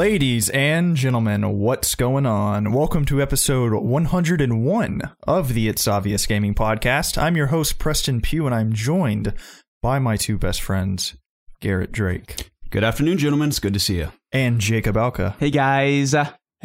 Ladies and gentlemen, what's going on? Welcome to episode 101 of the It's Obvious Gaming Podcast. I'm your host, Preston Pugh, and I'm joined by my two best friends, Garrett Drake. Good afternoon, gentlemen. It's good to see you. And Jacob Alka. Hey, guys.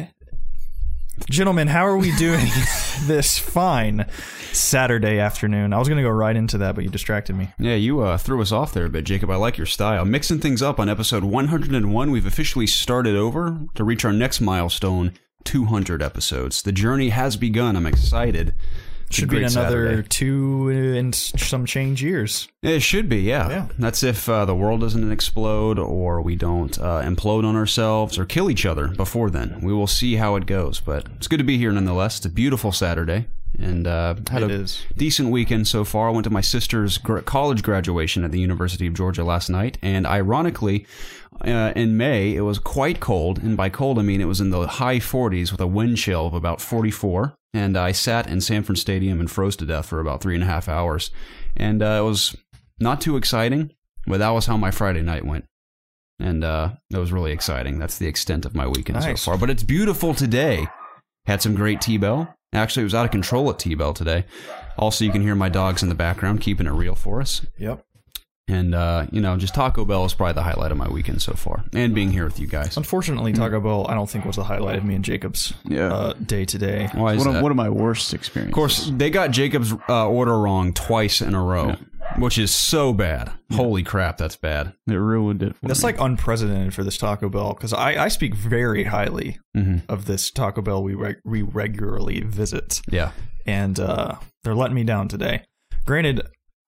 Gentlemen, how are we doing this fine Saturday afternoon? I was going to go right into that, but you distracted me. Yeah, you threw us off there a bit, Jacob. I like your style. Mixing things up on episode 101. We've officially started over to reach our next milestone, 200 episodes. The journey has begun. I'm excited. Should be another Saturday. 2 and some change years. It should be, yeah. That's if the world doesn't explode or we don't implode on ourselves or kill each other before then. We will see how it goes, but it's good to be here nonetheless. It's a beautiful Saturday, and had a decent weekend so far. I went to my sister's college graduation at the University of Georgia last night, and ironically, in May, it was quite cold, and by cold I mean it was in the high 40s with a wind chill of about 44. And I sat in Sanford Stadium and froze to death for about 3.5 hours. And it was not too exciting, but that was how my Friday night went. And it was really exciting. That's the extent of my weekend so far. But it's beautiful today. Had some great T-Bell. Actually, it was out of control at T-Bell today. Also, you can hear my dogs in the background keeping it real for us. Yep. And, just Taco Bell is probably the highlight of my weekend so far. And being here with you guys. Unfortunately, Taco Bell, I don't think was the highlight of me and Jacob's day today. Why is that? One of my worst experiences. Of course, they got Jacob's order wrong twice in a row, which is so bad. Holy crap, that's bad. It ruined it. That's like unprecedented for this Taco Bell, because I speak very highly of this Taco Bell we regularly visit. Yeah. And they're letting me down today. Granted,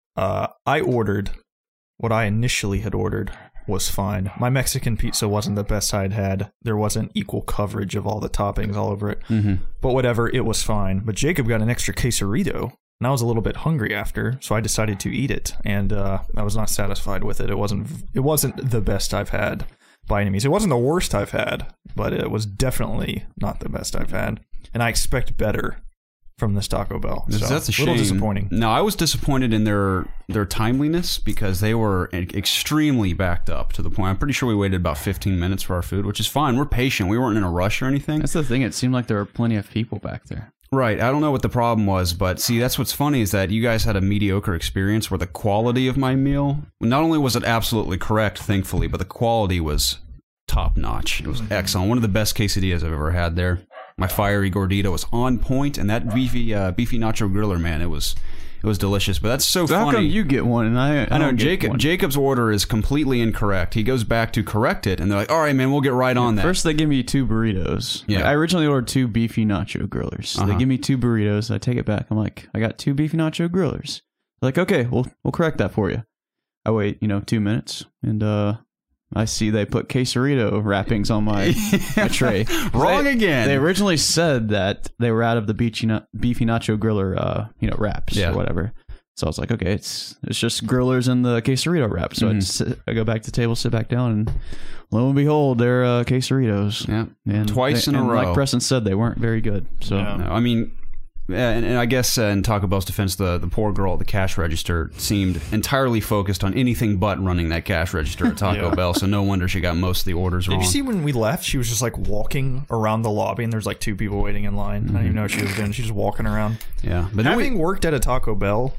I ordered... What I initially had ordered was fine. My Mexican pizza wasn't the best I'd had. There wasn't equal coverage of all the toppings all over it. But whatever, it was fine. But Jacob got an extra quesarito, and I was a little bit hungry after, so I decided to eat it. And I was not satisfied with it. It wasn't the best I've had by any means. It wasn't the worst I've had, but it was definitely not the best I've had. And I expect better from this Taco Bell. So, that's a shame. Little disappointing. No, I was disappointed in their timeliness because they were extremely backed up to the point. I'm pretty sure we waited about 15 minutes for our food, which is fine. We're patient. We weren't in a rush or anything. That's the thing. It seemed like there were plenty of people back there. Right. I don't know what the problem was, but see, that's what's funny is that you guys had a mediocre experience where the quality of my meal, not only was it absolutely correct, thankfully, but the quality was top notch. It was excellent. One of the best quesadillas I've ever had there. My fiery gordita was on point, and that beefy nacho griller, man, it was delicious. But that's so funny. How come you get one and I know Jacob's order is completely incorrect. He goes back to correct it, and they're like, "All right, man, we'll get right on that." First, they give me 2 burritos. Yeah. Like, I originally ordered 2 beefy nacho grillers. They give me 2 burritos. I take it back. I'm like, I got 2 beefy nacho grillers. They're like, okay, we'll correct that for you. I wait, 2 minutes, and I see they put quesarito wrappings on my tray. Wrong again. They originally said that they were out of the beefy nacho griller, wraps or whatever. So I was like, okay, it's just grillers and the quesarito wrap. So I go back to the table, sit back down, and lo and behold, they're quesaritos. Yeah, and twice in a row. Like Preston said, they weren't very good. So no, I mean. And I guess in Taco Bell's defense, the poor girl at the cash register seemed entirely focused on anything but running that cash register at Taco Bell, so no wonder she got most of the orders wrong. Did you see when we left, she was just like walking around the lobby, and there's like 2 people waiting in line. I didn't even know what she was doing. She's just walking around. Yeah. But having worked at a Taco Bell,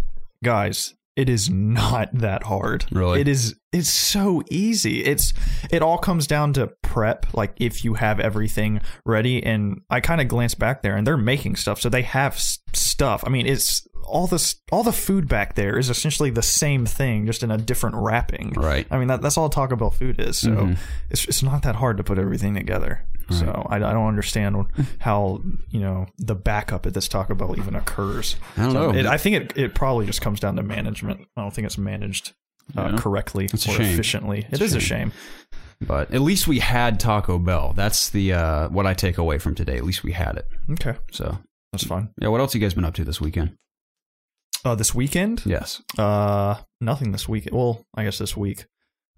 guys, it is not that hard. Really? It's so easy. It all comes down to prep, like if you have everything ready. And I kind of glanced back there, and they're making stuff, so they have stuff. I mean, it's all the food back there is essentially the same thing, just in a different wrapping. Right. I mean, that's all Taco Bell food is. So it's not that hard to put everything together. Right. So I don't understand how the backup at this Taco Bell even occurs. I don't know. I think it probably just comes down to management. I don't think it's managed correctly or efficiently. It is a shame. But at least we had Taco Bell. That's the what I take away from today. At least we had it. Okay. So that's fine. Yeah. What else have you guys been up to this weekend? This weekend? Yes. Nothing this week. Well, I guess this week.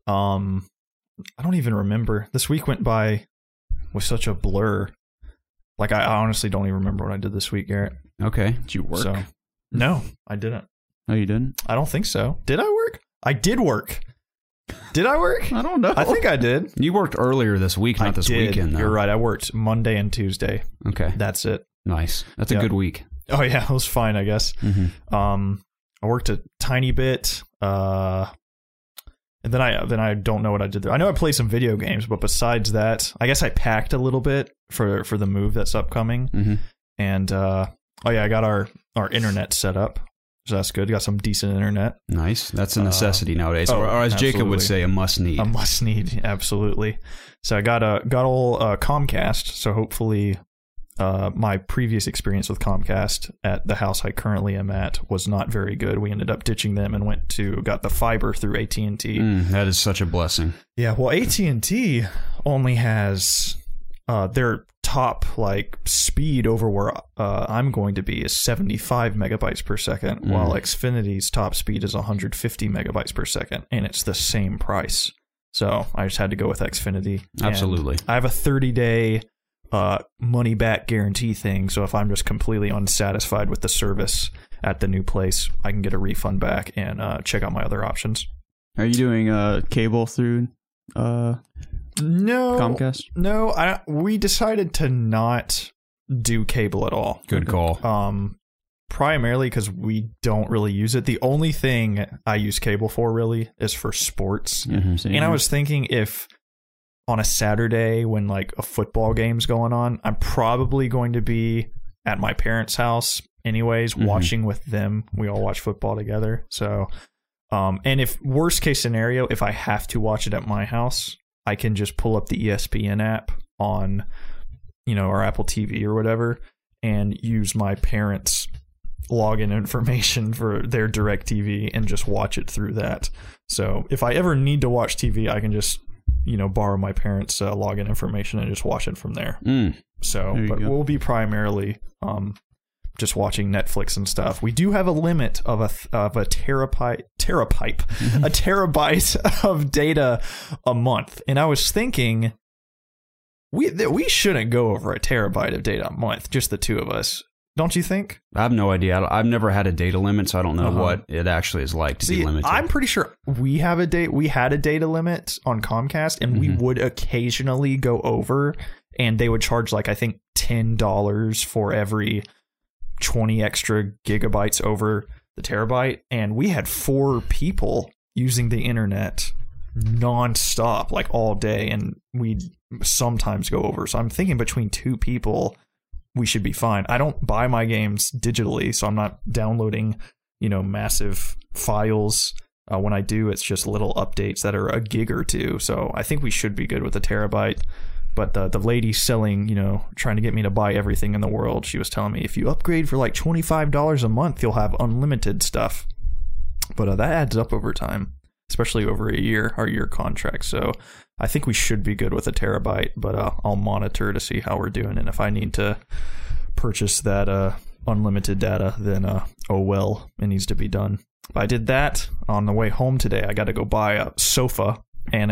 I don't even remember. This week went by with such a blur. Like, I honestly don't even remember what I did this week, Garrett. Okay. Did you work? No, I didn't. No, you didn't? I don't think so. Did I work? I did work. Did I work? I don't know. I think I did. You worked earlier this week, not this weekend, though. You're right. I worked Monday and Tuesday. Okay. That's it. Nice. That's a good week. Oh, yeah. It was fine, I guess. Mm-hmm. I worked a tiny bit. And then I don't know what I did there. I know I played some video games, but besides that, I guess I packed a little bit for the move that's upcoming. Mm-hmm. And I got our internet set up, so that's good. Got some decent internet. Nice. That's a necessity nowadays, or as Jacob would say, a must need. A must need, absolutely. So I got all Comcast. So hopefully, my previous experience with Comcast at the house I currently am at was not very good. We ended up ditching them and got the fiber through AT&T. That is such a blessing. Yeah, well, AT&T only has their top speed over where I'm going to be is 75 megabytes per second, while Xfinity's top speed is 150 megabytes per second, and it's the same price. So I just had to go with Xfinity. Absolutely. And I have a 30-day money back guarantee thing, so if I'm just completely unsatisfied with the service at the new place, I can get a refund back and check out my other options. Are you doing cable through No, Comcast? No, we decided to not do cable at all. Good call. Primarily because we don't really use it. The only thing I use cable for really is for sports. Mm-hmm. And I was thinking if on a Saturday when a football game's going on, I'm probably going to be at my parents' house anyways, watching with them. We all watch football together. So, and if worst case scenario, if I have to watch it at my house, I can just pull up the ESPN app on, our Apple TV or whatever, and use my parents' login information for their DirecTV and just watch it through that. So if I ever need to watch TV, I can just, borrow my parents' login information and just watch it from there. So, but we'll be primarily just watching Netflix and stuff. We do have a limit of a terabyte of data a month, and I was thinking we shouldn't go over a terabyte of data a month, just the two of us. Don't you think? I have no idea. I've never had a data limit, so I don't know what it actually is like to be limited. I'm pretty sure we had a data limit on Comcast, and we would occasionally go over, and they would charge I think $10 for every 20 extra gigabytes over the terabyte, and we had 4 people using the internet nonstop all day, and we'd sometimes go over. So I'm thinking between 2 people we should be fine. I don't buy my games digitally, so I'm not downloading massive files. When I do, it's just little updates that are a gig or 2. So I think we should be good with a terabyte. But the lady selling, trying to get me to buy everything in the world, she was telling me if you upgrade for $25 a month, you'll have unlimited stuff. But that adds up over time, especially over our year contract. So I think we should be good with a terabyte, but I'll monitor to see how we're doing. And if I need to purchase that unlimited data, then oh well, it needs to be done. But I did that on the way home today. I got to go buy a sofa and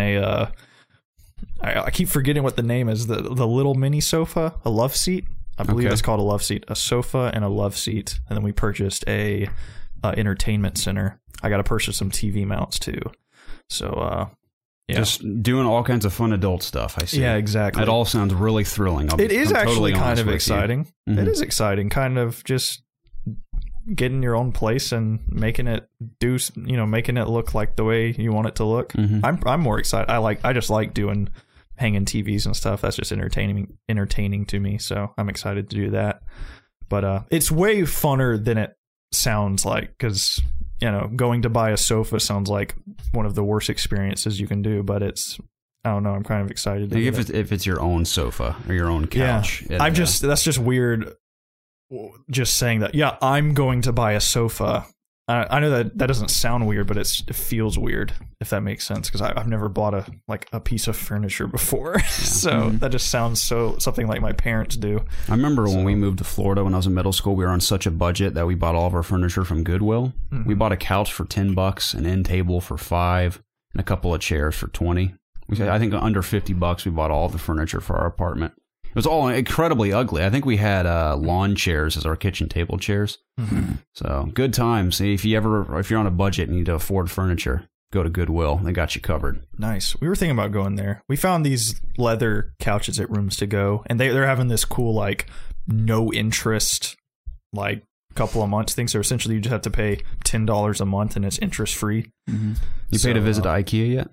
I keep forgetting what the name is. The little mini sofa, a love seat. I believe it's called a love seat. A sofa and a love seat. And then we purchased a entertainment center. I got to purchase some TV mounts too. So, yeah. Just doing all kinds of fun adult stuff, I see. Yeah, exactly. It all sounds really thrilling. It is actually totally kind of exciting. Mm-hmm. It is exciting, kind of just getting your own place and making it making it look like the way you want it to look. I'm more excited. I just like doing hanging TVs and stuff. That's just entertaining to me. So I'm excited to do that. But it's way funner than it sounds like, because going to buy a sofa sounds like one of the worst experiences you can do. But I don't know. I'm kind of excited. If it's your own sofa or your own couch, yeah. That's just weird. Just saying that, I'm going to buy a sofa. I know that doesn't sound weird, but it feels weird, if that makes sense, because I've never bought a piece of furniture before. So that just sounds something like my parents do. I remember when we moved to Florida when I was in middle school, we were on such a budget that we bought all of our furniture from Goodwill. We bought a couch for $10, an end table for $5, and a couple of chairs for $20. I think under $50 we bought all of the furniture for our apartment. It was all incredibly ugly. I think we had lawn chairs as our kitchen table chairs. So good times. If you're on a budget and need to afford furniture, go to Goodwill. They got you covered. Nice. We were thinking about going there. We found these leather couches at Rooms to Go, and they're having this cool, like, no interest, like, couple of months thing. So essentially you just have to pay $10 a month and it's interest free. Mm-hmm. You paid a visit to IKEA yet?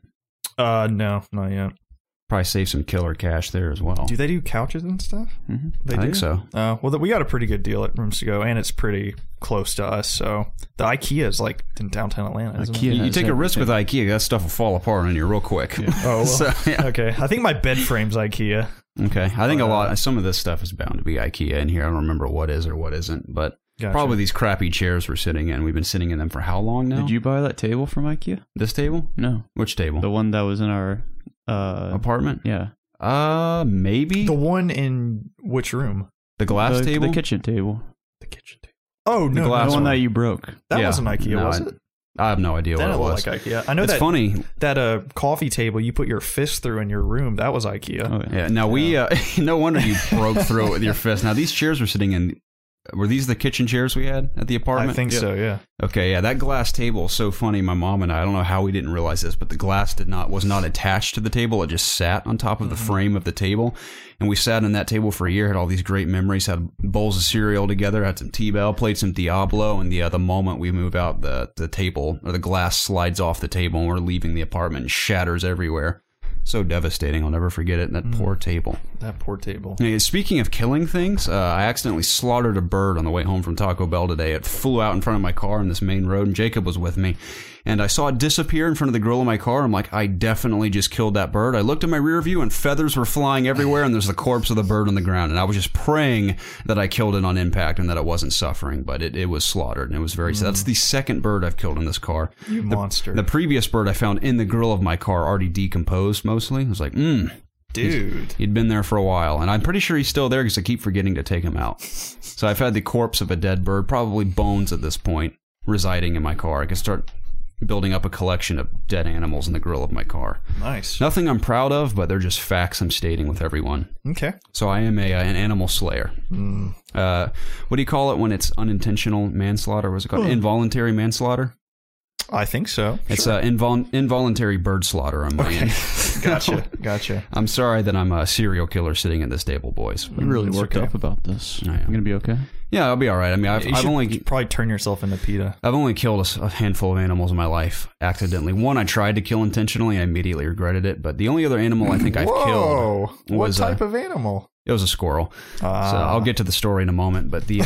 No, not yet. Probably save some killer cash there as well. Do they do couches and stuff? Mm-hmm. I think so. Well, we got a pretty good deal at Rooms to Go, and it's pretty close to us. So the IKEA is like in downtown Atlanta. Isn't it? You take a risk with IKEA, that stuff will fall apart on you real quick. Yeah. Oh, well, so, yeah. Okay. I think my bed frame's IKEA. Okay. I think some of this stuff is bound to be IKEA in here. I don't remember what is or what isn't, but gotcha. Probably these crappy chairs we're sitting in. We've been sitting in them for how long now? Did you buy that table from IKEA? This table? No. Which table? The one that was in our apartment? Yeah. Maybe. The one in which room? The glass table? The kitchen table. The kitchen table. Oh, no. The one that you broke. That wasn't IKEA, was it? I have no idea what it was. Like IKEA. I know it's funny that coffee table you put your fist through in your room, that was IKEA. Oh, yeah. Now we no wonder you broke through it with your fist. Now these chairs we're sitting in, were these the kitchen chairs we had at the apartment? I think so, yeah. Okay, yeah, that glass table is so funny. My mom and I don't know how we didn't realize this, but the glass was not attached to the table. It just sat on top of the frame of the table. And we sat on that table for a year, had all these great memories, had bowls of cereal together, had some T-Bell, played some Diablo, and the moment we move out, the table, or the glass slides off the table and we're leaving the apartment and shatters everywhere. So devastating. I'll never forget it. That poor table. That poor table. Hey, speaking of killing things, I accidentally slaughtered a bird on the way home from Taco Bell today. It flew out in front of my car on this main road, and Jacob was with me. And I saw it disappear in front of the grill of my car. I'm like, I definitely just killed that bird. I looked at my rear view, and feathers were flying everywhere, and there's the corpse of the bird on the ground. And I was just praying that I killed it on impact and that it wasn't suffering. But it was slaughtered, and it was very sad. That's the second bird I've killed in this car. You monster. The previous bird I found in the grill of my car already decomposed mostly. I was like, dude. He'd been there for a while, and I'm pretty sure he's still there because I keep forgetting to take him out. So I've had the corpse of a dead bird, probably bones at this point, residing in my car. I can start building up a collection of dead animals in the grill of my car. Nice. Nothing I'm proud of, but they're just facts I'm stating with everyone. Okay. So I am an animal slayer. What do you call it when it's unintentional manslaughter? What's it called? Involuntary manslaughter? I think so. It's involuntary bird slaughter on my end. Gotcha. I'm sorry that I'm a serial killer sitting at this table, boys. You really worked up about this. I'm going to be okay. Yeah, I'll be all right. I mean, I've only probably turn yourself into PETA. I've only killed a handful of animals in my life accidentally. One I tried to kill intentionally, and I immediately regretted it. But the only other animal I think I've killed was what type of animal? It was a squirrel. So I'll get to the story in a moment. But the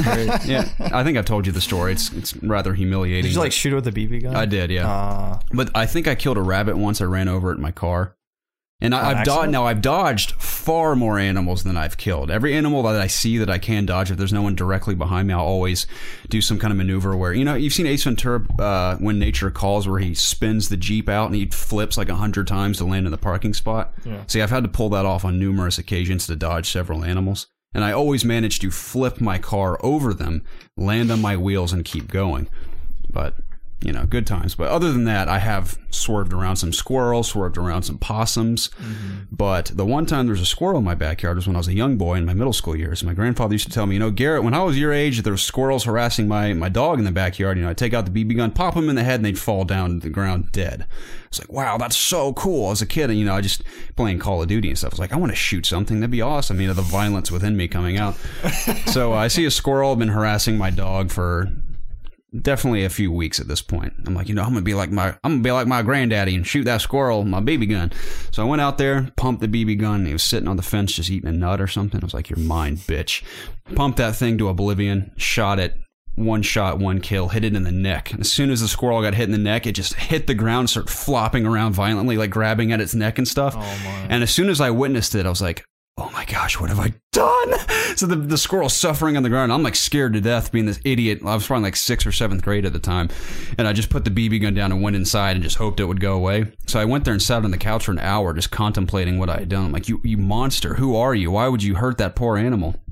yeah, I think I've told you the story. It's rather humiliating. Did you shoot it with a BB gun? I did, yeah. But I think I killed a rabbit once. I ran over it in my car. And I've dodged far more animals than I've killed. Every animal that I see that I can dodge, if there's no one directly behind me, I'll always do some kind of maneuver where, you've seen Ace Ventura, When Nature Calls, where he spins the Jeep out and he flips 100 times to land in the parking spot. Yeah. See, I've had to pull that off on numerous occasions to dodge several animals. And I always manage to flip my car over them, land on my wheels, and keep going. But good times. But other than that, I have swerved around some squirrels, swerved around some possums. But the one time there was a squirrel in my backyard was when I was a young boy in my middle school years. My grandfather used to tell me, Garrett, when I was your age, there were squirrels harassing my dog in the backyard. I'd take out the BB gun, pop them in the head, and they'd fall down to the ground dead. I was like, wow, that's so cool. As a kid, and I just playing Call of Duty and stuff. I was like, I want to shoot something. That'd be awesome. The violence within me coming out. So I see a squirrel. I've been harassing my dog for definitely a few weeks at this point. I'm like, I'm gonna be like my granddaddy and shoot that squirrel with my BB gun. So I went out there, pumped the BB gun. And he was sitting on the fence just eating a nut or something. I was like, you're mine, bitch. Pumped that thing to oblivion, shot it. One shot, one kill, hit it in the neck. And as soon as the squirrel got hit in the neck, it just hit the ground, started flopping around violently, grabbing at its neck and stuff. And as soon as I witnessed it, I was like, oh my gosh, what have I done? So the squirrel's suffering on the ground. I'm scared to death being this idiot. I was probably 6th or 7th grade at the time. And I just put the BB gun down and went inside and just hoped it would go away. So I went there and sat on the couch for an hour just contemplating what I had done. I'm like, you monster, who are you? Why would you hurt that poor animal?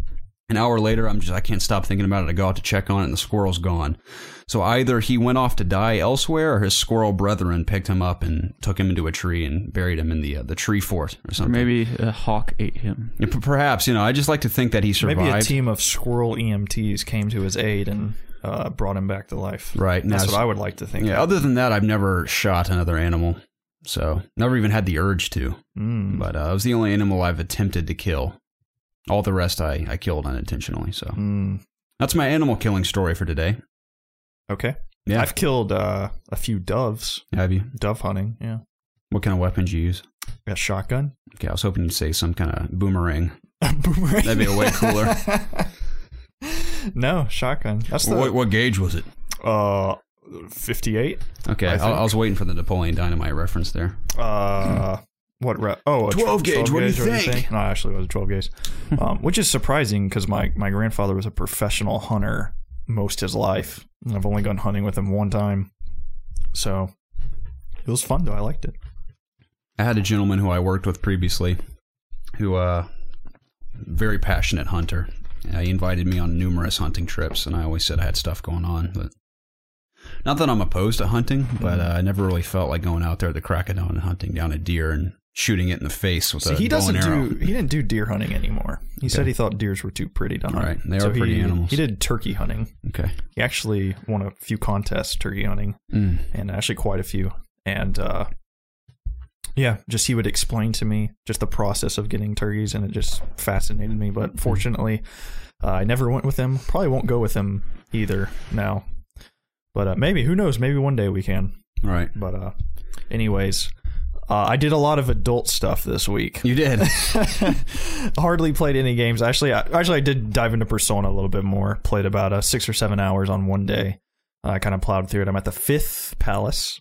An hour later, I can't stop thinking about it. I go out to check on it, and the squirrel's gone. So either he went off to die elsewhere, or his squirrel brethren picked him up and took him into a tree and buried him in the tree fort or something. Or maybe a hawk ate him. Perhaps, I just like to think that he survived. Maybe a team of squirrel EMTs came to his aid and brought him back to life. Right. That's what I would like to think. Yeah. Other than that, I've never shot another animal, so never even had the urge to. But it was the only animal I've attempted to kill. All the rest I killed unintentionally. So that's my animal killing story for today. Okay. Yeah. I've killed a few doves. Have you? Dove hunting, yeah. What kind of weapons you use? A shotgun. Okay, I was hoping you'd say some kind of boomerang. Boomerang? That'd be way cooler. No, shotgun. That's What gauge was it? 58. Okay, I was waiting for the Napoleon Dynamite reference there. What? 12 gauge. What do you think? No, actually, it was a 12 gauge, which is surprising because my grandfather was a professional hunter most his life. I've only gone hunting with him one time, so it was fun though. I liked it. I had a gentleman who I worked with previously, who very passionate hunter. He invited me on numerous hunting trips, and I always said I had stuff going on, but not that I'm opposed to hunting, but I never really felt like going out there at the crack of dawn and hunting down a deer and shooting it in the face with a bow and arrow. He didn't do deer hunting anymore. He said he thought deers were too pretty to hunt. Right, they are pretty animals. He did turkey hunting. Okay. He actually won a few contests turkey hunting, and actually quite a few. And just he would explain to me just the process of getting turkeys, and it just fascinated me. But fortunately, I never went with him. Probably won't go with him either now. But maybe, who knows? Maybe one day we can. Right. But anyways, I did a lot of adult stuff this week. You did. Hardly played any games. Actually, I did dive into Persona a little bit more. Played about 6 or 7 hours on one day. I kind of plowed through it. I'm at the fifth palace.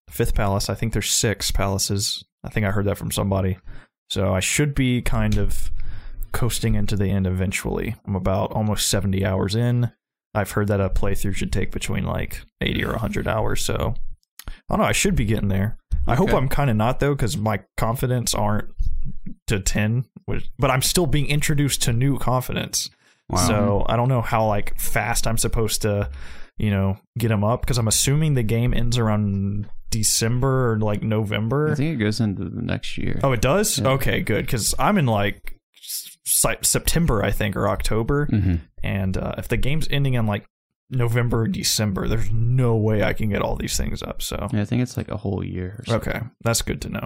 I think there's 6 palaces. I think I heard that from somebody. So I should be kind of coasting into the end eventually. I'm about almost 70 hours in. I've heard that a playthrough should take between like 80 or 100 hours. So I don't know. I should be getting there. I hope I'm kind of not, though, because my confidence aren't to 10. But I'm still being introduced to new confidence. Wow. So I don't know how like fast I'm supposed to, get them up, because I'm assuming the game ends around December or like November. I think it goes into the next year. Oh, it does? Yeah. Okay, good, because I'm in like September, I think, or October. And if the game's ending in like November or December, there's no way I can get all these things up. So yeah, I think it's like a whole year or something. Okay, that's good to know.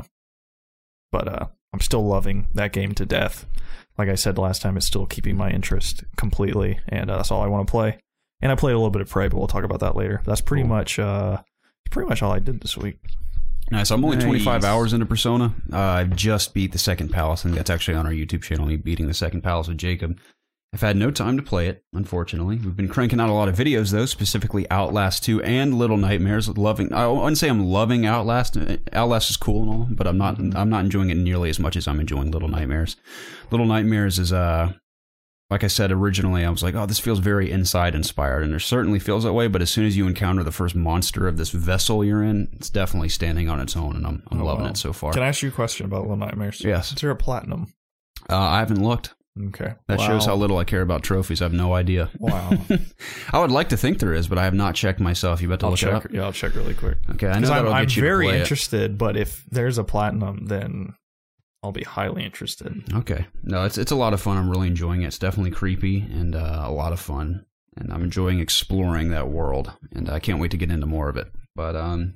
But I'm still loving that game to death. Like I said last time, it's still keeping my interest completely, and that's all I want to play. And I played a little bit of Prey, but we'll talk about that later. That's pretty much all I did this week. Nice. I'm only 25 hours into Persona. I've just beat the second palace, and that's actually on our YouTube channel, me beating the second palace with Jacob. I've had no time to play it, unfortunately. We've been cranking out a lot of videos, though, specifically Outlast 2 and Little Nightmares. I wouldn't say I'm loving Outlast. Outlast is cool and all, but I'm not enjoying it nearly as much as I'm enjoying Little Nightmares. Little Nightmares is, like I said originally, I was like, oh, this feels very Inside inspired, and it certainly feels that way, but as soon as you encounter the first monster of this vessel you're in, it's definitely standing on its own, and I'm loving it so far. Can I ask you a question about Little Nightmares? Yes. Is there a platinum? I haven't looked. Okay. That shows how little I care about trophies. I have no idea. Wow. I would like to think there is, but I have not checked myself. You about to look it up? Yeah, I'll check really quick. Okay, I know that'll get you to play I'm very interested, but if there's a platinum, then I'll be highly interested. Okay. No, it's a lot of fun. I'm really enjoying it. It's definitely creepy and a lot of fun. And I'm enjoying exploring that world. And I can't wait to get into more of it. But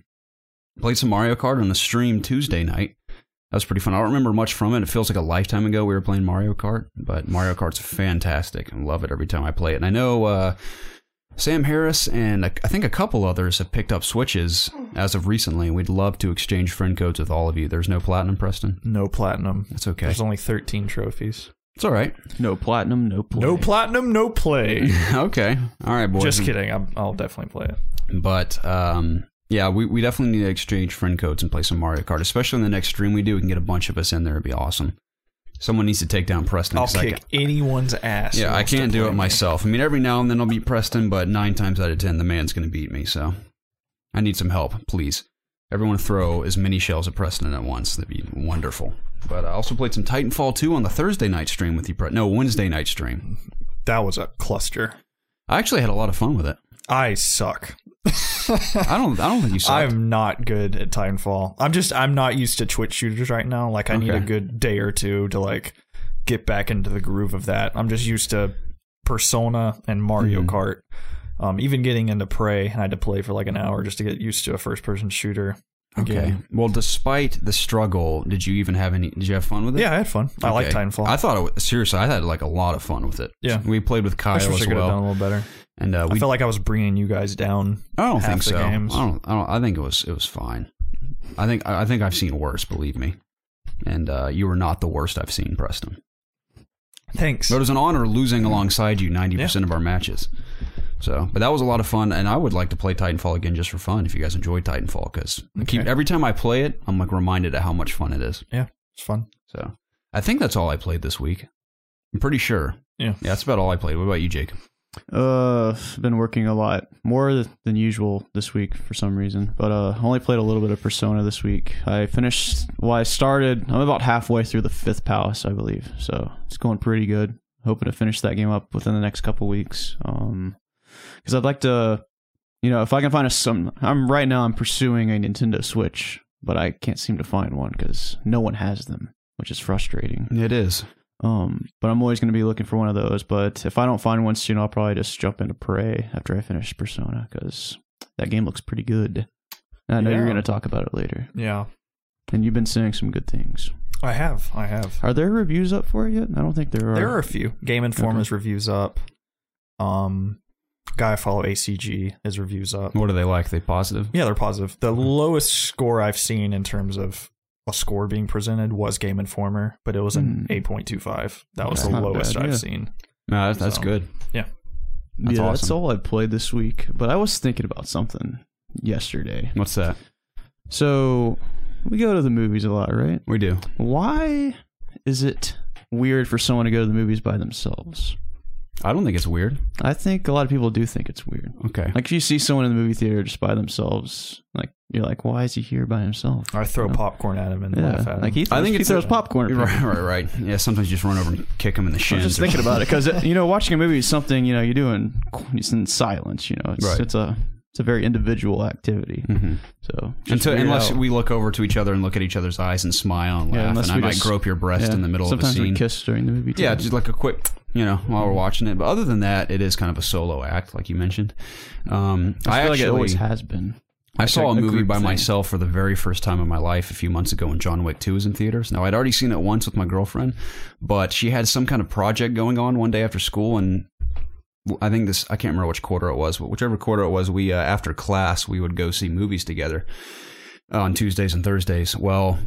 played some Mario Kart on the stream Tuesday night. That was pretty fun. I don't remember much from it. It feels like a lifetime ago we were playing Mario Kart. But Mario Kart's fantastic. I love it every time I play it. And I know Sam Harris and I think a couple others have picked up Switches as of recently. We'd love to exchange friend codes with all of you. There's no platinum, Preston? No platinum. That's okay. There's only 13 trophies. It's all right. No platinum, no play. No platinum, no play. Okay. All right, boys. Just kidding. I'll definitely play it. But yeah, we definitely need to exchange friend codes and play some Mario Kart, especially in the next stream we do. We can get a bunch of us in there. It'd be awesome. Someone needs to take down Preston. I'll kick anyone's ass. Yeah, I can't do it myself. I mean, every now and then I'll beat Preston, but 9 times out of 10, the man's going to beat me. So I need some help, please. Everyone throw as many shells at Preston at once. That'd be wonderful. But I also played some Titanfall 2 on the Thursday night stream with you, No, Wednesday night stream. That was a cluster. I actually had a lot of fun with it. I suck. I don't think you suck. I'm not good at Titanfall. I'm not used to Twitch shooters right now. Like, I need a good day or two to like get back into the groove of that. I'm just used to Persona and Mario Kart. Even getting into Prey, I had to play for like an hour just to get used to a first-person shooter. Okay. Again. Well, despite the struggle, did you have fun with it? Yeah, I had fun. I like Titanfall. I thought seriously, I had like a lot of fun with it. Yeah. We played with Kyle I wish as I could have well. done a little better. And I felt like I was bringing you guys down. I don't half think the so. games. I think it was fine. I think I've seen worse, believe me. And you were not the worst I've seen, Preston. Thanks. But it was an honor losing alongside you 90% of our matches. So, but that was a lot of fun, and I would like to play Titanfall again just for fun if you guys enjoyed Titanfall, because every time I play it, I'm like reminded of how much fun it is. Yeah, it's fun. So, I think that's all I played this week. I'm pretty sure. Yeah, that's about all I played. What about you, Jake? I've been working a lot more than usual this week for some reason, but I only played a little bit of Persona this week. I'm about halfway through the 5th Palace, I believe, so it's going pretty good. Hoping to finish that game up within the next couple weeks. Because I'd like to, if I can find I'm pursuing a Nintendo Switch, but I can't seem to find one because no one has them, which is frustrating. It is. But I'm always going to be looking for one of those. But if I don't find one soon, I'll probably just jump into Prey after I finish Persona, because that game looks pretty good. And I know you're going to talk about it later. Yeah. And you've been saying some good things. I have. Are there reviews up for it yet? I don't think there are. There are a few. Game Informer's reviews up. Guy I follow, ACG, his reviews up. What are they like? Are they positive? Yeah, they're positive. The lowest score I've seen in terms of a score being presented was Game Informer, but it was an 8.25. That was the lowest I've seen. No, that's good. Yeah. That's awesome. That's all I played this week. But I was thinking about something yesterday. What's that? So, we go to the movies a lot, right? We do. Why is it weird for someone to go to the movies by themselves? I don't think it's weird. I think a lot of people do think it's weird. Okay. Like, if you see someone in the movie theater just by themselves, like, you're like, why is he here by himself? Or I throw popcorn at him and laugh at him. Like, he throws popcorn at people. Right. Yeah, sometimes you just run over and kick him in the shins. I'm just thinking about it, because, watching a movie is something, you're doing in silence, It's a very individual activity. Mm-hmm. So unless we look over to each other and look at each other's eyes and smile and laugh, and I might grope your breast in the middle of a scene. Sometimes we kiss during the movie too. Yeah, just like a quick, while we're watching it. But other than that, it is kind of a solo act, like you mentioned. I feel like it always has been. I saw a movie by myself for the very first time in my life a few months ago when John Wick 2 was in theaters. Now, I'd already seen it once with my girlfriend, but she had some kind of project going on one day after school, and I think I can't remember which quarter it was, but whichever quarter it was, we after class, we would go see movies together on Tuesdays and Thursdays. Well,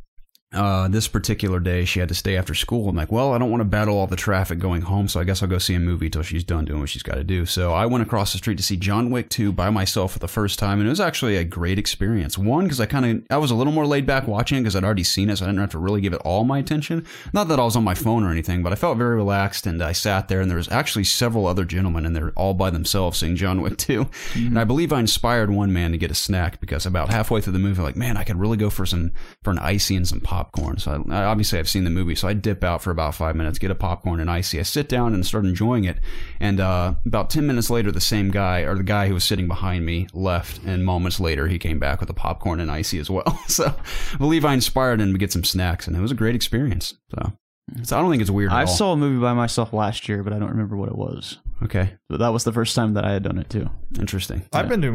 this particular day, she had to stay after school. I'm like, well, I don't want to battle all the traffic going home, so I guess I'll go see a movie till she's done doing what she's got to do. So I went across the street to see John Wick 2 by myself for the first time, and it was actually a great experience. One, because I was a little more laid back watching it because I'd already seen it, so I didn't have to really give it all my attention. Not that I was on my phone or anything, but I felt very relaxed, and I sat there, and there was actually several other gentlemen, and they're all by themselves seeing John Wick 2. Mm-hmm. And I believe I inspired one man to get a snack, because about halfway through the movie, I'm like, man, I could really go for an icy and some popcorn. So obviously I've seen the movie, so I dip out for about 5 minutes, get a popcorn and icy. I sit down and start enjoying it, and about 10 minutes later, the guy who was sitting behind me left, and moments later he came back with a popcorn and icy as well. So I believe I inspired him to get some snacks, and it was a great experience. So I don't think it's weird at all. I saw a movie by myself last year, but I don't remember what it was. Okay. But that was the first time that I had done it too. Interesting. I've been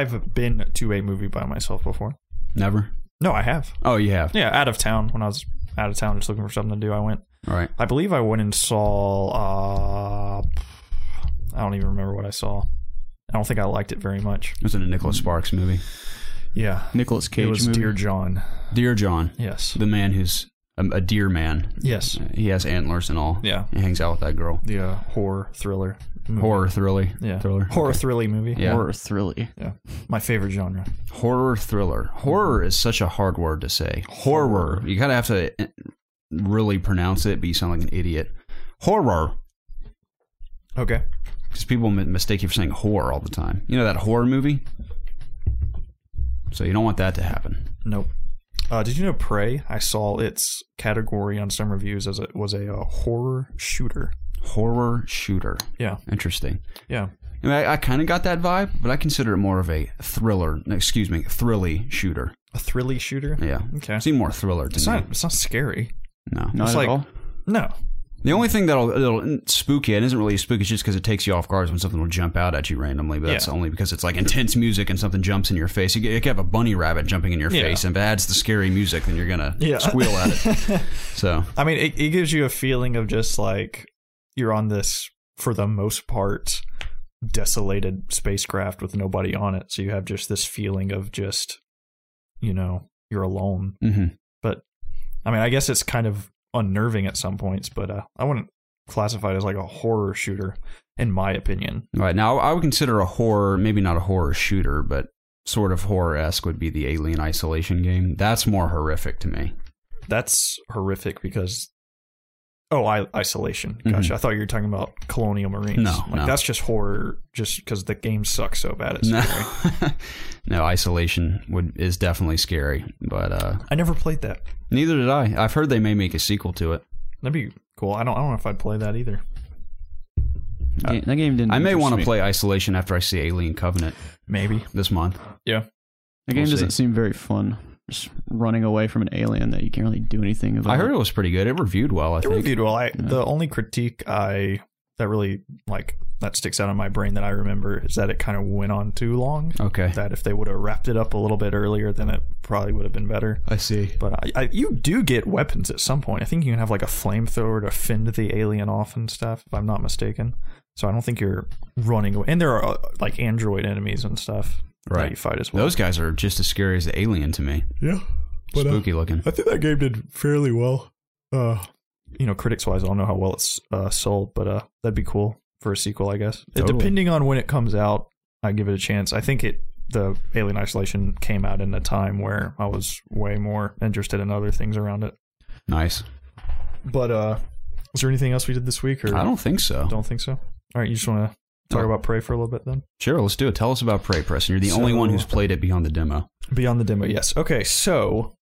to a movie by myself before. Never? No, I have. Oh, you have? Yeah, out of town. When I was out of town just looking for something to do, I went. All right. I believe I went and saw I don't even remember what I saw. I don't think I liked it very much. It was in a Nicholas Sparks movie. Yeah. Nicolas Cage movie. It was movie. Dear John. Dear John. Yes. The man who's a deer man. Yes. He has antlers and all. Yeah. He hangs out with that girl. The horror thriller movie. Horror thrilly. Yeah. Thriller. Horror thrilly movie. Yeah. Horror thrilly. Yeah. My favorite genre. Horror thriller. Horror is such a hard word to say. Horror. You kind of have to really pronounce it, but you sound like an idiot. Horror. Okay. Because people mistake you for saying horror all the time. You know that horror movie? So you don't want that to happen. Nope. Did you know Prey? I saw its category on some reviews as it was a horror shooter. Horror shooter. Yeah. Interesting. Yeah. I mean, I kind of got that vibe, but I consider it more of a thrilly shooter. A thrilly shooter? Yeah. Okay. Seem more thriller to me. It's not scary. No. Not It's at like- all. No. The only thing that'll spook you, and isn't really spooky, it's just because it takes you off guard when something will jump out at you randomly, but that's only because it's like intense music and something jumps in your face. You can have a bunny rabbit jumping in your face, and if it adds the scary music, then you're going to squeal at it. So, I mean, it gives you a feeling of just like you're on this, for the most part, desolated spacecraft with nobody on it. So you have just this feeling of just, you're alone. mm-hmm. But, I mean, I guess it's kind of unnerving at some points, but I wouldn't classify it as like a horror shooter, in my opinion. Right. Now, I would consider a horror, maybe not a horror shooter, but sort of horror-esque would be the Alien Isolation game. That's more horrific to me. That's horrific because... Isolation. Gotcha. Mm-hmm. I thought you were talking about Colonial Marines. No. That's just horror just because the game sucks so bad it's scary. No, Isolation is definitely scary, but I never played that. neither did I. I've heard they may make a sequel to it. That'd be cool. I don't know if I'd play that either. That game didn't. I may interest want to me. play Isolation after I see Alien Covenant Maybe. this month. Yeah. The game We'll doesn't see. seem very fun. Just running away from an alien that you can't really do anything about. I heard it was pretty good. It reviewed well, I It think. reviewed well. The only critique that really that sticks out in my brain that I remember is that it kind of went on too long. Okay. That if they would have wrapped it up a little bit earlier, then it probably would have been better. I see. But you do get weapons at some point. I think you can have like a flamethrower to fend the alien off and stuff, if I'm not mistaken. So I don't think you're running away. And there are like android enemies and stuff that you fight as well. Those guys are just as scary as the Alien to me. Yeah. But, Spooky looking. I think that game did fairly well. Critics wise, I don't know how well it's sold, but that'd be cool for a sequel, I guess. Totally. Depending on when it comes out, I give it a chance. I think the Alien Isolation came out in a time where I was way more interested in other things around it. Nice. But is there anything else we did this week? Or I don't think so. Don't think so. All right, you just want to talk about Prey for a little bit then? Sure, let's do it. Tell us about Prey, Preston. You're the only one who's played it beyond the demo. Beyond the demo, yes. Okay, so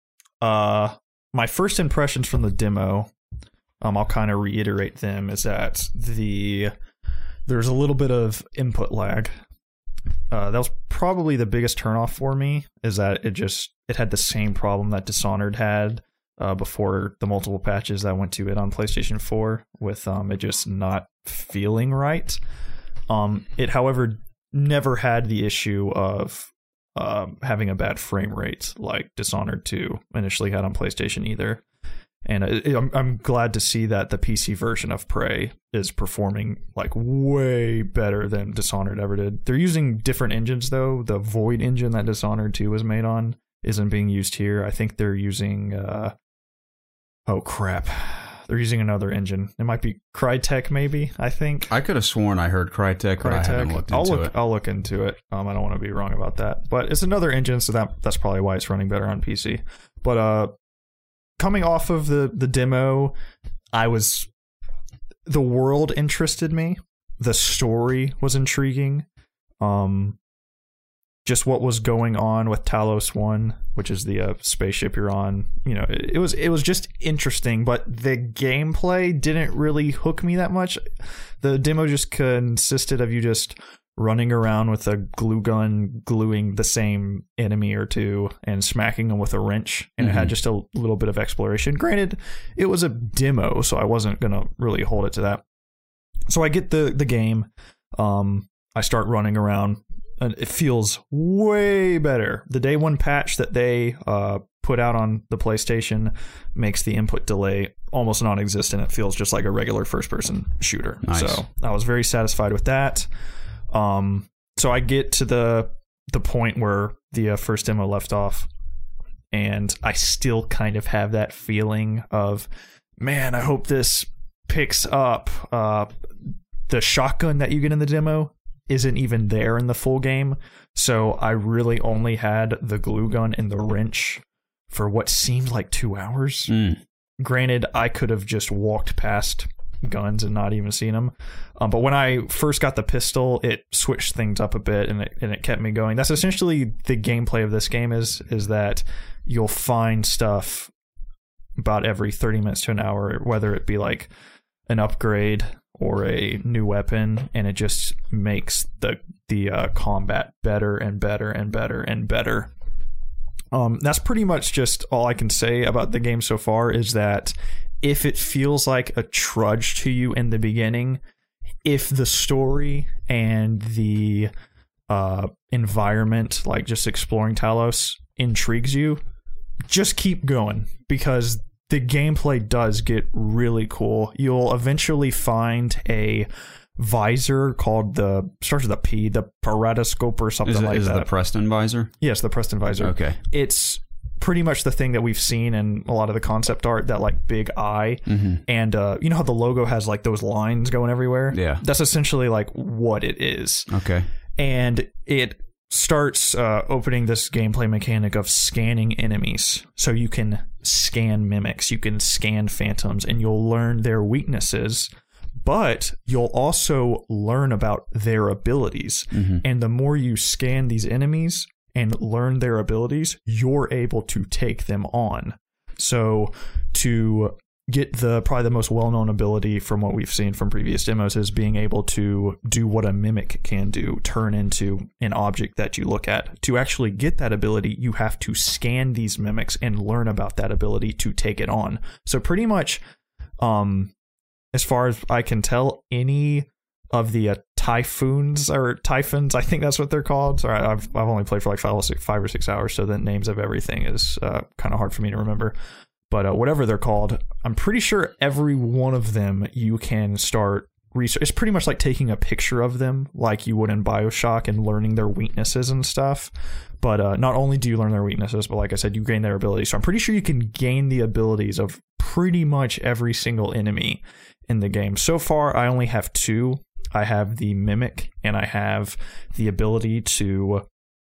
my first impressions from the demo, I'll kind of reiterate them, is that there's a little bit of input lag. That was probably the biggest turnoff for me, is that it had the same problem that Dishonored had before the multiple patches that went to it on PlayStation 4, with it just not feeling right. It, however, never had the issue of having a bad frame rate like Dishonored 2 initially had on PlayStation either. And I'm glad to see that the PC version of Prey is performing like way better than Dishonored ever did. They're using different engines though. The Void engine that Dishonored 2 was made on isn't being used here. I think they're using they're using another engine. It might be Crytek, maybe. I think. I could have sworn I heard Crytek, but I haven't looked into it. I'll look into it. I don't want to be wrong about that, but it's another engine, so that's probably why it's running better on PC. But coming off of the demo, the world interested me. The story was intriguing. Just what was going on with Talos 1, which is the spaceship you're on. It was just interesting, but the gameplay didn't really hook me that much. The demo just consisted of you just running around with a glue gun, gluing the same enemy or two and smacking them with a wrench. And it had just a little bit of exploration. Granted, it was a demo, so I wasn't going to really hold it to that. So I get the game. I start running around. And it feels way better. The day one patch that they put out on the PlayStation makes the input delay almost non-existent. It feels just like a regular first-person shooter. Nice. So I was very satisfied with that. So I get to the point where the first demo left off, and I still kind of have that feeling of, man, I hope this picks up. The shotgun that you get in the demo isn't even there in the full game, so I really only had the glue gun and the wrench for what seemed like 2 hours. Granted, I could have just walked past guns and not even seen them, but when I first got the pistol, it switched things up a bit, and it kept me going. That's essentially the gameplay of this game, is that you'll find stuff about every 30 minutes to an hour, whether it be like an upgrade or a new weapon, and it just makes the combat better and better and better and better. That's pretty much just all I can say about the game so far, is that if it feels like a trudge to you in the beginning, if the story and the environment, like just exploring Talos, intrigues you, just keep going, because the gameplay does get really cool. You'll eventually find a visor called starts with a P, the Paratoscope or something like that. Is it the Preston visor? Yes, the Preston visor. Okay. It's pretty much the thing that we've seen in a lot of the concept art, that like big eye. And you know how the logo has like those lines going everywhere? Yeah. That's essentially like what it is. Okay. And it starts opening this gameplay mechanic of scanning enemies. So you can scan mimics, you can scan phantoms, and you'll learn their weaknesses, but you'll also learn about their abilities. And the more you scan these enemies and learn their abilities, you're able to take them on. So to get probably the most well-known ability from what we've seen from previous demos is being able to do what a mimic can do, turn into an object that you look at. To actually get that ability, you have to scan these mimics and learn about that ability to take it on. So pretty much, as far as I can tell, any of the typhoons, I think that's what they're called. Sorry, I've only played for like 5 or 6 hours, so the names of everything is kind of hard for me to remember. But whatever they're called, I'm pretty sure every one of them you can start research. It's pretty much like taking a picture of them like you would in BioShock and learning their weaknesses and stuff. But not only do you learn their weaknesses, but like I said, you gain their abilities. So I'm pretty sure you can gain the abilities of pretty much every single enemy in the game. So far, I only have 2. I have the Mimic, and I have the ability to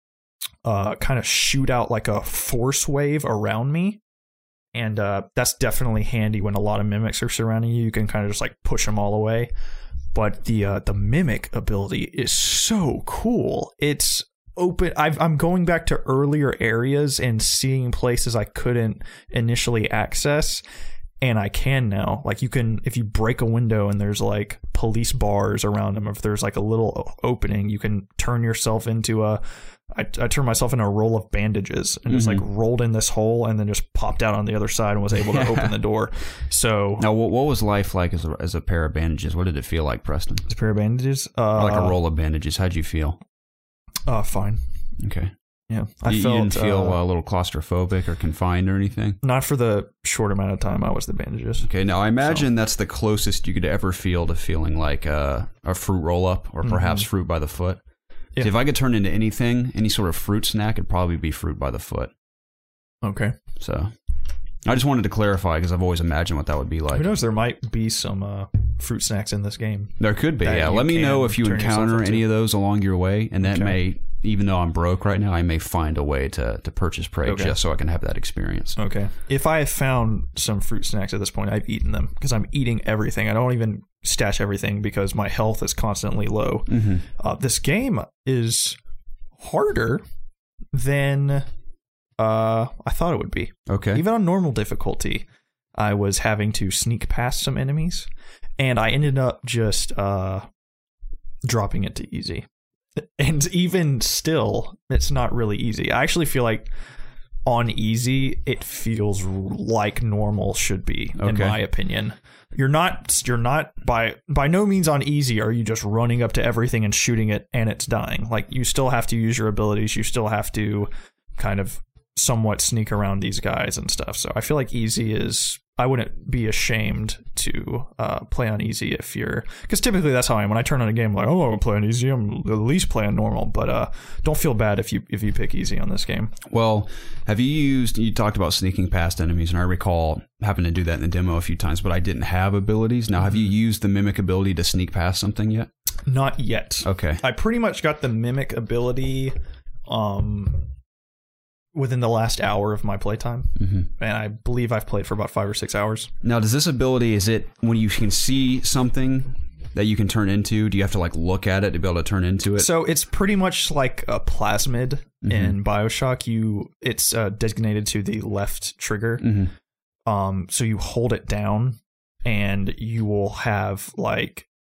kind of shoot out like a force wave around me. And that's definitely handy when a lot of mimics are surrounding you. You can kind of just like push them all away. But the mimic ability is so cool. It's open. I'm going back to earlier areas and seeing places I couldn't initially access, and I can now. Like you can, if you break a window and there's like police bars around them, if there's like a little opening, you can turn yourself into I turned myself into a roll of bandages and just like rolled in this hole and then just popped out on the other side and was able to open the door. So now, what was life like as a pair of bandages? What did it feel like, Preston? As a pair of bandages, like a roll of bandages. How'd you feel? Fine. Okay. Yeah, you didn't feel a little claustrophobic or confined or anything? Not for the short amount of time I was the bandages. Okay, now I imagine that's the closest you could ever feel to feeling like a fruit roll-up or perhaps fruit by the foot. Yeah. If I could turn into anything, any sort of fruit snack, it'd probably be fruit by the foot. Okay. So I just wanted to clarify because I've always imagined what that would be like. Who knows? There might be some fruit snacks in this game. There could be, yeah. Let me know if you encounter any of those along your way, and that may, even though I'm broke right now, I may find a way to purchase Prey just so I can have that experience. Okay. If I have found some fruit snacks at this point, I've eaten them because I'm eating everything. I don't even stash everything because my health is constantly low. This game is harder than I thought it would be. Okay. Even on normal difficulty, I was having to sneak past some enemies, and I ended up just dropping it to easy. And even still, it's not really easy. I actually feel like on easy, it feels like normal should be, in my opinion. You're not by no means on easy are you just running up to everything and shooting it and it's dying. Like, you still have to use your abilities. You still have to kind of somewhat sneak around these guys and stuff. So I feel like easy is, I wouldn't be ashamed to play on easy if you're, because typically that's how I am. When I turn on a game, I'm like, oh, I'm playing easy, I'm at least playing normal. But don't feel bad if you pick easy on this game. Well, you talked about sneaking past enemies, and I recall having to do that in the demo a few times, but I didn't have abilities. Now, have you used the Mimic ability to sneak past something yet? Not yet. Okay. I pretty much got the Mimic ability within the last hour of my playtime. And I believe I've played for about 5 or 6 hours. Now, does this ability, is it when you can see something that you can turn into? Do you have to like look at it to be able to turn into it? So it's pretty much like a plasmid in BioShock. It's designated to the left trigger. So you hold it down and you will have like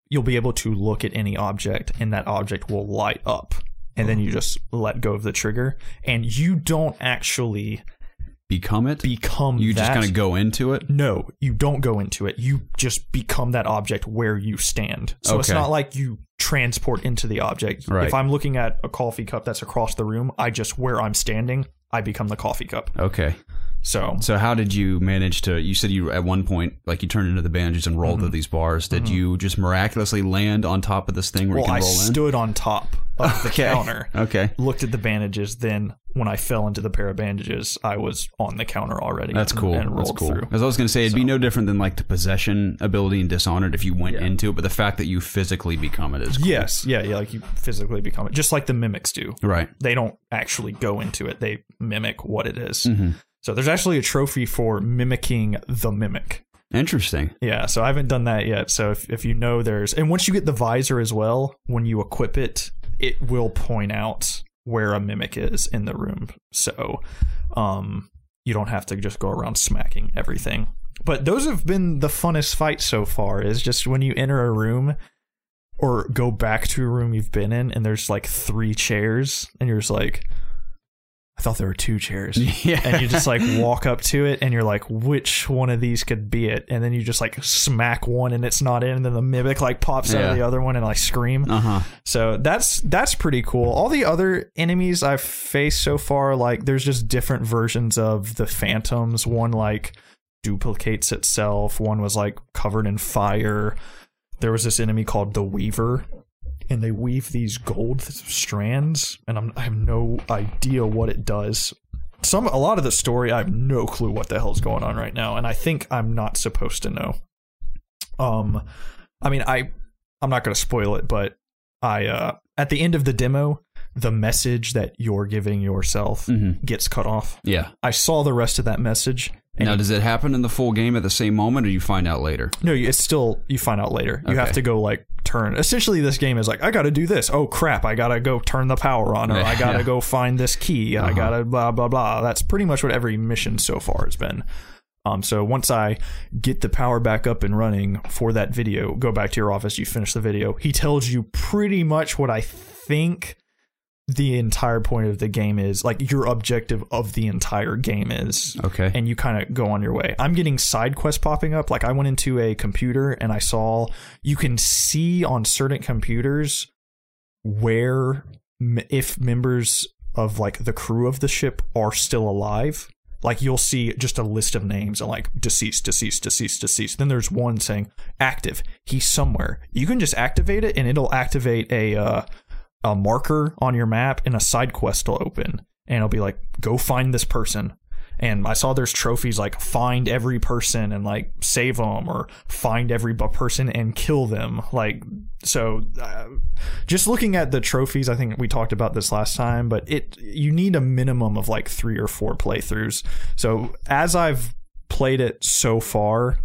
you'll be able to look at any object and that object will light up. And then you just let go of the trigger and you don't actually become it. You just kind of go into it. No, you don't go into it. You just become that object where you stand. So it's not like you transport into the object. Right. If I'm looking at a coffee cup that's across the room, where I'm standing, I become the coffee cup. Okay. So how did you manage to, you said you at one point, like you turned into the bandages and rolled through these bars. Did you just miraculously land on top of this thing where you can roll in? I stood on top of the counter. Okay. Looked at the bandages. Then when I fell into the pair of bandages, I was on the counter already. That's cool. And rolled through. As I was going to say, it'd be no different than like the possession ability in Dishonored if you went into it, but the fact that you physically become it is cool. Yes. Yeah. Like you physically become it. Just like the mimics do. Right. They don't actually go into it. They mimic what it is. Mm-hmm. So there's actually a trophy for mimicking the mimic. Interesting. Yeah, so I haven't done that yet. So if you know and once you get the visor as well, when you equip it, it will point out where a mimic is in the room. So you don't have to just go around smacking everything. But those have been the funnest fights so far, is just when you enter a room or go back to a room you've been in and there's like 3 chairs and you're just like, I thought there were 2 chairs. Yeah. And you just like walk up to it and you're like, which one of these could be it? And then you just like smack one and it's not in, and then the mimic like pops out of the other one and like scream. So that's pretty cool. All the other enemies I've faced so far, like there's just different versions of the phantoms. One like duplicates itself. One was like covered in fire. There was this enemy called the Weaver, and they weave these gold strands, and I have no idea what it does. A lot of the story, I have no clue what the hell's going on right now, and I think I'm not supposed to know. I mean, I'm not going to spoil it, but at the end of the demo, the message that you're giving yourself gets cut off. Yeah. I saw the rest of that message. Now, does it happen in the full game at the same moment, or you find out later? No, it's still, you find out later. You have to go like turn. Essentially, this game is like, I got to do this. Oh crap, I got to go turn the power on, or I got to go find this key. I got to blah, blah, blah. That's pretty much what every mission so far has been. So once I get the power back up and running for that video, go back to your office, you finish the video. He tells you pretty much what I think the entire point of the game is, like your objective of the entire game is. Okay. And you kind of go on your way. I'm getting side quests popping up. Like I went into a computer and I saw, you can see on certain computers where if members of like the crew of the ship are still alive. Like you'll see just a list of names and like deceased, deceased, deceased, deceased. Then there's one saying active. He's somewhere. You can just activate it and it'll activate a marker on your map, and a side quest will open, and it'll be like, go find this person. And I saw there's trophies like find every person and like save them, or find every person and kill them. Like, so just looking at the trophies, I think we talked about this last time, but you need a minimum of like 3 or 4 playthroughs. So as I've played it so far,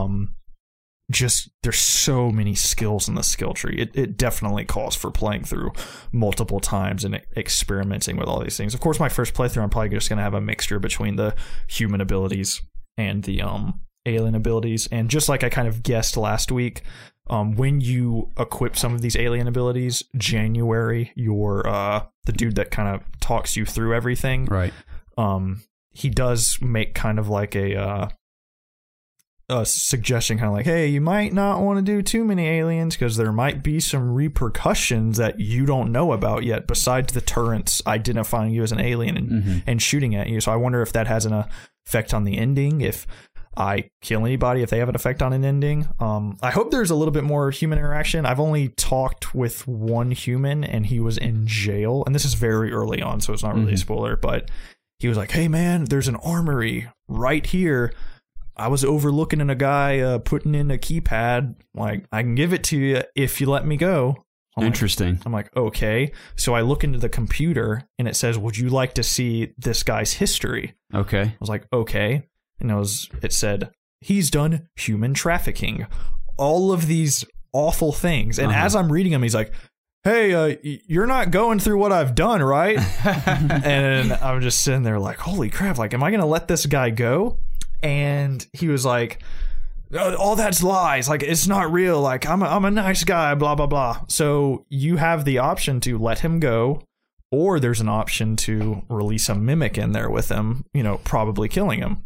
just there's so many skills in the skill tree. It definitely calls for playing through multiple times and experimenting with all these things. Of course, my first playthrough, I'm probably just going to have a mixture between the human abilities and the alien abilities. And just like I kind of guessed last week, when you equip some of these alien abilities, January, the dude that kind of talks you through everything, right? He does make kind of like a suggestion, kind of like, hey, you might not want to do too many aliens because there might be some repercussions that you don't know about yet, besides the turrets identifying you as an alien and shooting at you. So I wonder if that has an effect on the ending, if I kill anybody, if they have an effect on an ending. I hope there's a little bit more human interaction. I've only talked with one human, and he was in jail, and this is very early on, so it's not really a spoiler, but he was like, hey man, there's an armory right here. I was overlooking a guy putting in a keypad. Like, I can give it to you if you let me go. Interesting. I'm like, okay. So I look into the computer and it says, would you like to see this guy's history? Okay. I was like, okay. And it said, he's done human trafficking. All of these awful things. And as I'm reading them, he's like, hey, you're not going through what I've done, right? And I'm just sitting there like, holy crap. Like, am I going to let this guy go? And he was like, all that's lies. Like, it's not real. Like, I'm a nice guy, blah, blah, blah. So you have the option to let him go, or there's an option to release a mimic in there with him, probably killing him.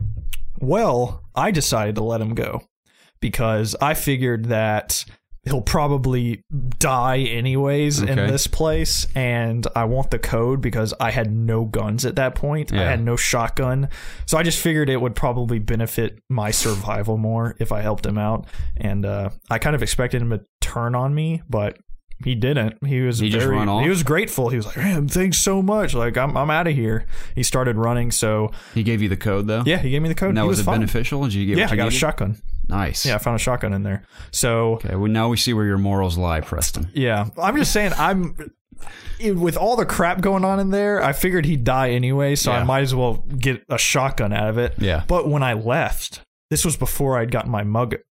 Well, I decided to let him go because I figured that he'll probably die anyways in this place, and I want the code because I had no guns at that point. I had no shotgun, so I just figured it would probably benefit my survival more if I helped him out, and I kind of expected him to turn on me, but he didn't. He was just run off? He was grateful. He was like, "Man, thanks so much. Like, I'm out of here." He started running. So he gave you the code though. Yeah, he gave me the code. Now, was it fine. beneficial? Did you get? Yeah, I got a shotgun. Nice. Yeah, I found a shotgun in there. So okay, well, now we see where your morals lie, Preston. Yeah, I'm just saying, with all the crap going on in there, I figured he'd die anyway, so I might as well get a shotgun out of it. Yeah. But when I left, this was before I'd gotten my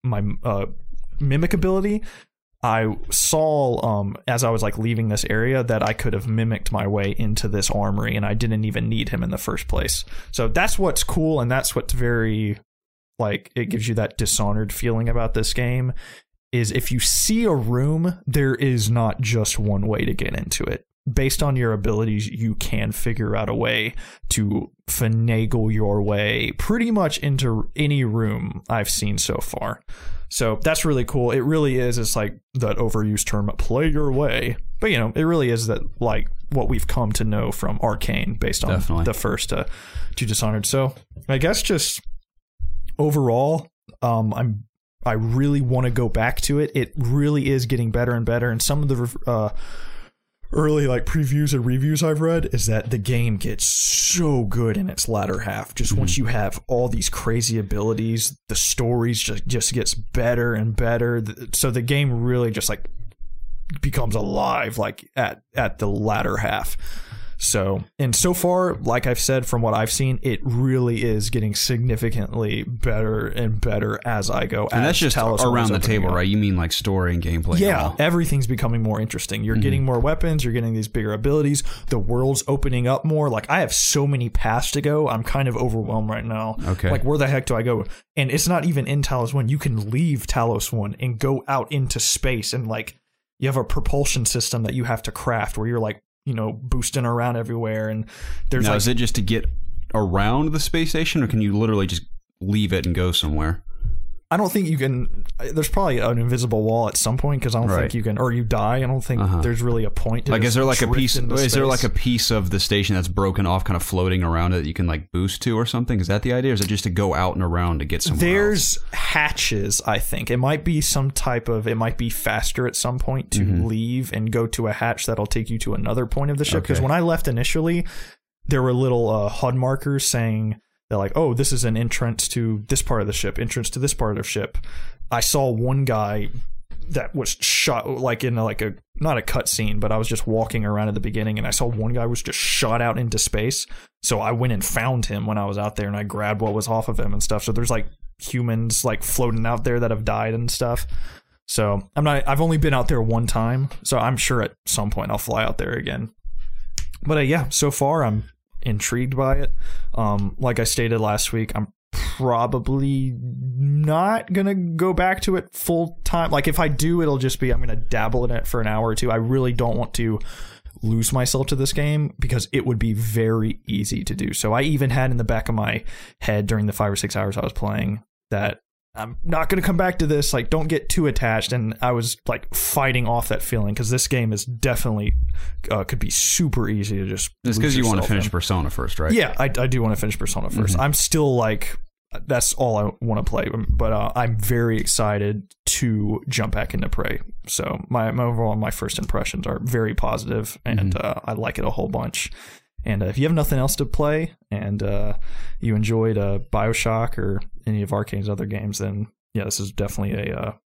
mimic ability. I saw as I was like leaving this area that I could have mimicked my way into this armory, and I didn't even need him in the first place. So that's what's cool, and that's what's very, like, it gives you that Dishonored feeling about this game, is if you see a room, there is not just one way to get into it. Based on your abilities, you can figure out a way to finagle your way pretty much into any room I've seen so far. So that's really cool. It really is. It's like that overused term, play your way. But, it really is that, like, what we've come to know from Arcane based on the first two Dishonored. So I guess just overall, I really want to go back to it. It really is getting better and better. And some of the early like previews and reviews I've read is that the game gets so good in its latter half. Just once you have all these crazy abilities, the stories just gets better and better. So the game really just like becomes alive like at the latter half. So far, like I've said, from what I've seen, it really is getting significantly better and better as I go. And that's just around the table, right? You mean like story and gameplay? Yeah, everything's becoming more interesting. You're getting more weapons. You're getting these bigger abilities. The world's opening up more. Like, I have so many paths to go. I'm kind of overwhelmed right now. Okay. Like, where the heck do I go? And it's not even in Talos 1. You can leave Talos 1 and go out into space, and like you have a propulsion system that you have to craft where you're like, boosting around everywhere. And there's now, is it just to get around the space station, or can you literally just leave it and go somewhere? I don't think you can. There's probably an invisible wall at some point, because I don't think you can, or you die. I don't think there's really a point to like, is there like a piece? Is there like a piece of the station that's broken off, kind of floating around it that you can like boost to or something? Is that the idea? Or is it just to go out and around to get somewhere? There's hatches, I think. It might be some type of, it might be faster at some point to leave and go to a hatch that'll take you to another point of the ship. Because when I left initially, there were little HUD markers saying, they're like, oh, this is an entrance to this part of the ship, entrance to this part of the ship. I saw one guy that was shot, like in like a, not a cutscene, but I was just walking around at the beginning, and I saw one guy was just shot out into space. So I went and found him when I was out there, and I grabbed what was off of him and stuff. So there's like humans like floating out there that have died and stuff. So I've only been out there one time, so I'm sure at some point I'll fly out there again. But yeah, so far I'm intrigued by it. Like I stated last week, I'm probably not gonna go back to it full time. Like, if I do, it'll just be I'm gonna dabble in it for an hour or two. I really don't want to lose myself to this game, because it would be very easy to do so. I even had in the back of my head during the 5 or 6 hours I was playing that I'm not going to come back to this. Like, don't get too attached. And I was like fighting off that feeling, because this game is definitely could be super easy to just. It's because you want to finish Persona first, right? Yeah, I do want to finish Persona first. I'm still like, that's all I want to play. But I'm very excited to jump back into Prey. So my overall, my first impressions are very positive, and I like it a whole bunch. And if you have nothing else to play, and you enjoyed BioShock or any of Arcane's other games, then yeah, this is definitely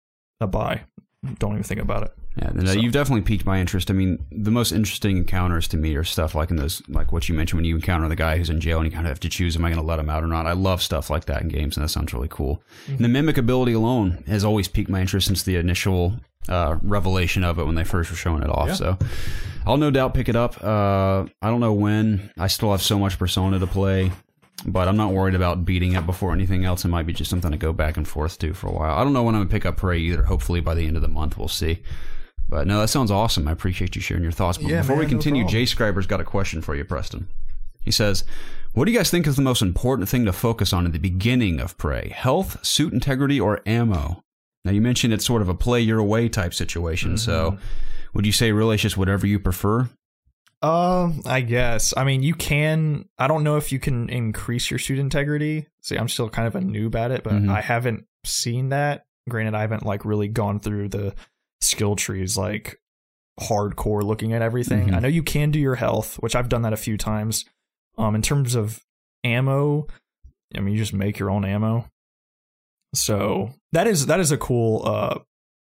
a buy. Don't even think about it. Yeah, you've definitely piqued my interest. I mean, the most interesting encounters to me are stuff like in those, like what you mentioned when you encounter the guy who's in jail and you kind of have to choose, am I going to let him out or not? I love stuff like that in games, and that sounds really cool. And the mimic ability alone has always piqued my interest since the initial revelation of it when they first were showing it off. Yeah. So I'll no doubt pick it up. I don't know when. I still have so much Persona to play. But I'm not worried about beating it before anything else. It might be just something to go back and forth to for a while. I don't know when I'm going to pick up Prey either. Hopefully by the end of the month, we'll see. But no, that sounds awesome. I appreciate you sharing your thoughts. But before we continue, Jay Scriber's got a question for you, Preston. He says, what do you guys think is the most important thing to focus on at the beginning of Prey? Health, suit integrity, or ammo? Now, you mentioned it's sort of a play your way type situation. So would you say really it's just whatever you prefer? I guess. I mean, you can. I don't know if you can increase your suit integrity. See, I'm still kind of a noob at it, but I haven't seen that. Granted, I haven't like really gone through the skill trees like hardcore looking at everything. I know you can do your health, which I've done that a few times. In terms of ammo, I mean, you just make your own ammo. So that is a cool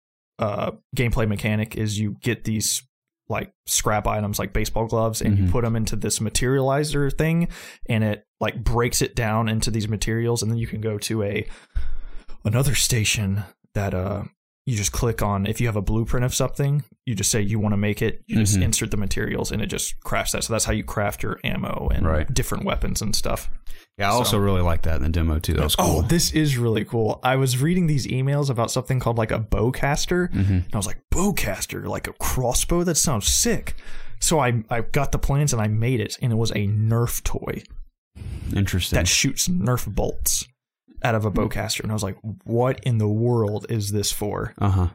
gameplay mechanic. Is you get these like scrap items like baseball gloves and you put them into this materializer thing and it like breaks it down into these materials, and then you can go to another station that you just click on. If you have a blueprint of something, you just say you want to make it, you just insert the materials and it just crafts that. So that's how you craft your ammo and different weapons and stuff. Yeah, I also really like that in the demo too. That was cool. Oh, this is really cool. I was reading these emails about something called like a bowcaster, and I was like, bowcaster, like a crossbow? That sounds sick. So I got the plans and I made it, and it was a Nerf toy. Interesting. That shoots Nerf bolts out of a bowcaster, and I was like, what in the world is this for?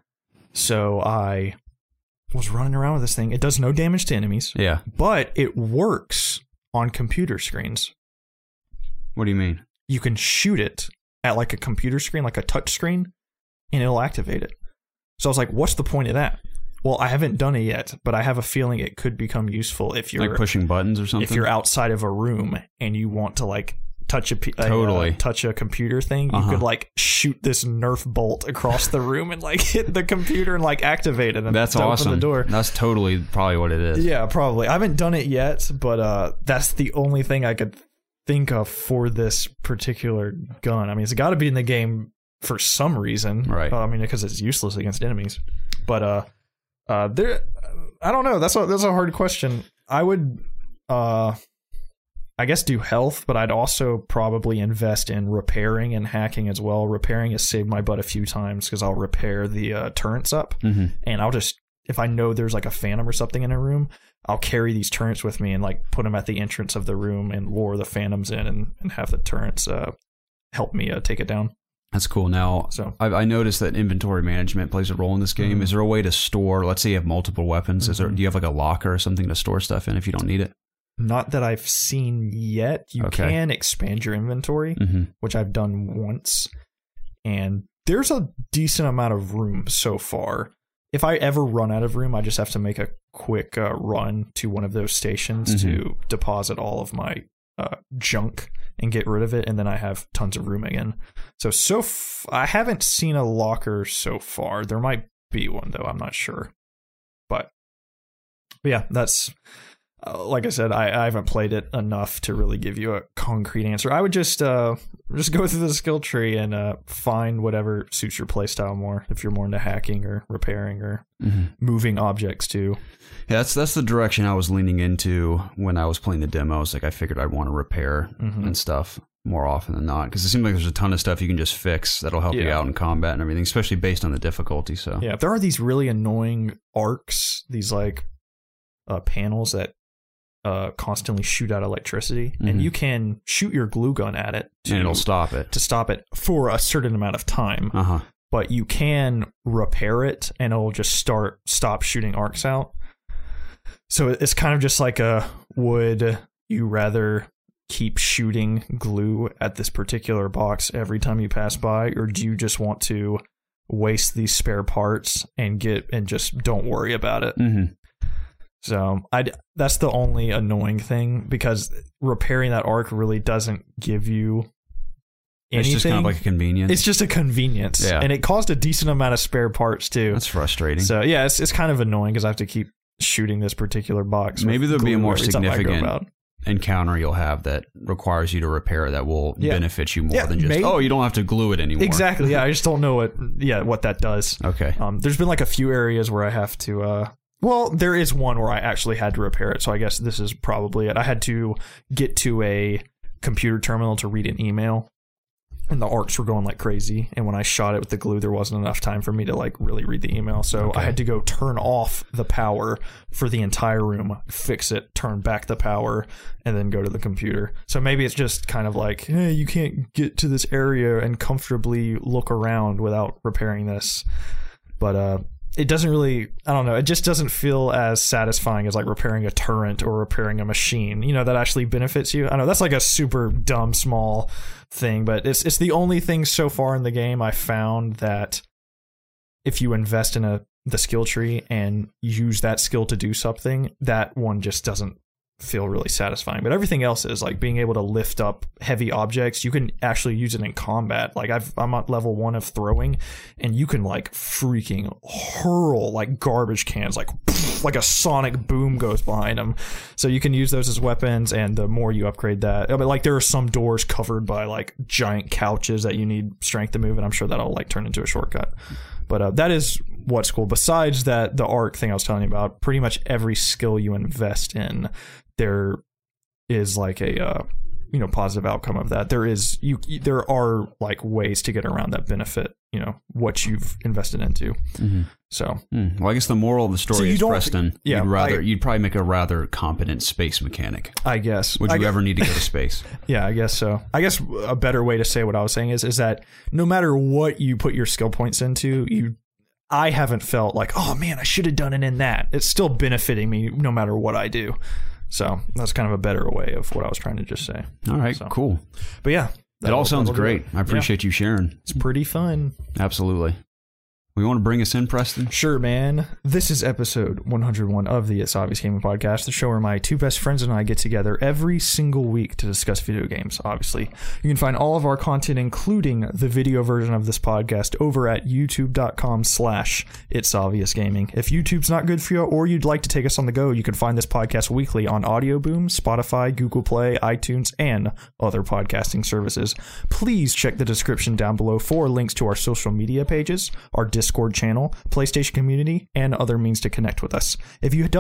So I was running around with this thing. It does no damage to enemies. Yeah. But it works on computer screens. What do you mean? You can shoot it at like a computer screen, like a touch screen, and it'll activate it. So I was like, what's the point of that? Well, I haven't done it yet, but I have a feeling it could become useful if you're like pushing buttons or something. If you're outside of a room and you want to like touch a computer thing, you could like shoot this Nerf bolt across the room and like hit the computer and like activate it. And that's awesome. Open the door. That's totally probably what it is. Yeah, probably. I haven't done it yet, but that's the only thing I could think of for this particular gun. I mean, it's got to be in the game for some reason, right? I mean, because it's useless against enemies. But there, I don't know. That's a hard question. I would, I guess, do health, but I'd also probably invest in repairing and hacking as well. Repairing has saved my butt a few times because I'll repair the turrets up, and I'll just, if I know there's like a phantom or something in a room, I'll carry these turrets with me and like put them at the entrance of the room and lure the phantoms in and have the turrets help me take it down. That's cool. Now, so I noticed that inventory management plays a role in this game. Is there a way to store, let's say you have multiple weapons, do you have like a locker or something to store stuff in if you don't need it? Not that I've seen yet. You can expand your inventory, which I've done once, and there's a decent amount of room so far. If I ever run out of room, I just have to make a quick run to one of those stations to deposit all of my junk and get rid of it, and then I have tons of room again. So I haven't seen a locker so far. There might be one, though. I'm not sure. But yeah, that's... like I said, I haven't played it enough to really give you a concrete answer. I would just go through the skill tree and find whatever suits your playstyle more. If you're more into hacking or repairing or moving objects too. Yeah, that's the direction I was leaning into when I was playing the demos. Like I figured I'd want to repair and stuff more often than not, because it seems like there's a ton of stuff you can just fix that'll help you out in combat and everything, especially based on the difficulty. So yeah, there are these really annoying arcs, these like panels that constantly shoot out electricity, and you can shoot your glue gun at it and it'll stop it for a certain amount of time. But you can repair it and it'll just stop shooting arcs out. So it's kind of just like would you rather keep shooting glue at this particular box every time you pass by, or do you just want to waste these spare parts and just don't worry about it? So that's the only annoying thing, because repairing that arc really doesn't give you anything. It's just kind of like a convenience. It's just a convenience. Yeah. And it cost a decent amount of spare parts too. That's frustrating. So yeah, it's kind of annoying because I have to keep shooting this particular box. Maybe there'll be a more significant encounter you'll have that requires you to repair that will benefit you more than just, you don't have to glue it anymore. Exactly. Yeah. I just don't know what that does. Okay. There's been like a few areas where I have to, well, there is one where I actually had to repair it, so I guess this is probably it. I had to get to a computer terminal to read an email, and the arcs were going like crazy. And when I shot it with the glue, there wasn't enough time for me to like really read the email. So I had to go turn off the power for the entire room, fix it, turn back the power, and then go to the computer. So maybe it's just kind of like, hey, you can't get to this area and comfortably look around without repairing this. But it doesn't really, I don't know, it just doesn't feel as satisfying as like repairing a turret or repairing a machine, you know, that actually benefits you. I know that's like a super dumb small thing, but it's the only thing so far in the game I found that if you invest in the skill tree and use that skill to do something, that one just doesn't feel really satisfying. But everything else is like being able to lift up heavy objects. You can actually use it in combat. Like I'm at level 1 of throwing, and you can like freaking hurl like garbage cans, like a sonic boom goes behind them. So you can use those as weapons, and the more you upgrade that, I mean, like there are some doors covered by like giant couches that you need strength to move, and I'm sure that'll like turn into a shortcut. But that is what's cool. Besides that, the arc thing I was telling you about, pretty much every skill you invest in, there is like a positive outcome of that. There are like ways to get around that benefit, you know, what you've invested into. Mm-hmm. So well, I guess the moral of the story is, Preston, you'd probably make a rather competent space mechanic, I guess. Would you ever need to go to space? Yeah, I guess so. I guess a better way to say what I was saying is that no matter what you put your skill points into, I haven't felt like, oh man, I should have done it in that. It's still benefiting me no matter what I do. So that's kind of a better way of what I was trying to just say. All right, cool. But yeah. It all sounds great. I appreciate you sharing. It's pretty fun. Absolutely. We want to bring us in, Preston? Sure, man. This is episode 101 of the It's Obvious Gaming Podcast, the show where my two best friends and I get together every single week to discuss video games, obviously. You can find all of our content, including the video version of this podcast, over at youtube.com/It's Obvious Gaming. If YouTube's not good for you, or you'd like to take us on the go, you can find this podcast weekly on Audio Boom, Spotify, Google Play, iTunes, and other podcasting services. Please check the description down below for links to our social media pages, our Discord channel, PlayStation community, and other means to connect with us. If you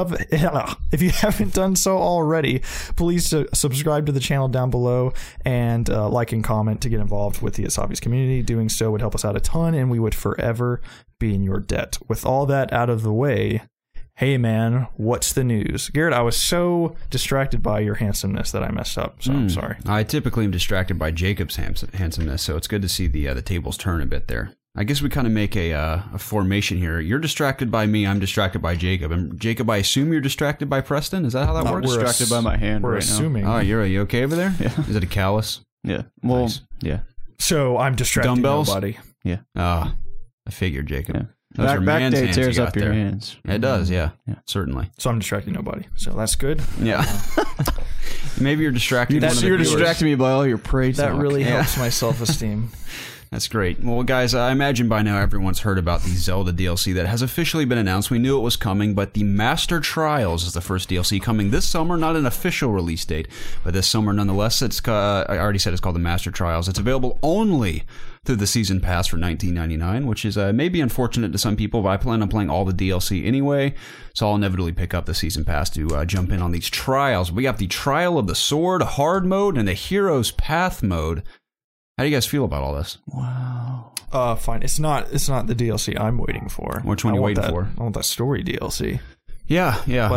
haven't done so already, please subscribe to the channel down below and like and comment to get involved with the It's Obvious community. Doing so would help us out a ton, and we would forever be in your debt. With all that out of the way, hey man, what's the news? Garrett, I was so distracted by your handsomeness that I messed up, so I'm sorry. I typically am distracted by Jacob's handsomeness, so it's good to see the tables turn a bit there. I guess we kind of make a formation here. You're distracted by me. I'm distracted by Jacob. And Jacob, I assume you're distracted by Preston. Is that how that works? We're distracted by my hand right assuming. now. Oh, are you okay over there? Yeah. Is it a callus? Yeah. Well, nice. Yeah. So I'm distracting Dumbbells? nobody. Yeah. I figured, Jacob. Yeah. Those are Back man's day hands tears you got up your there. hands. It does, yeah. Certainly. So I'm distracting nobody. So that's good. Yeah. Maybe you're distracting one of the You're viewers. distracting me by all your praise. That talk. really helps my self-esteem. That's great. Well, guys, I imagine by now everyone's heard about the Zelda DLC that has officially been announced. We knew it was coming, but the Master Trials is the first DLC coming this summer. Not an official release date, but this summer nonetheless. I already said it's called the Master Trials. It's available only through the Season Pass for $19.99, which is maybe unfortunate to some people, but I plan on playing all the DLC anyway, so I'll inevitably pick up the Season Pass to jump in on these trials. We got the Trial of the Sword hard mode and the Hero's Path mode. How do you guys feel about all this? Wow. Fine. It's not the DLC I'm waiting for. Which one are you waiting for? I want that story DLC. Yeah.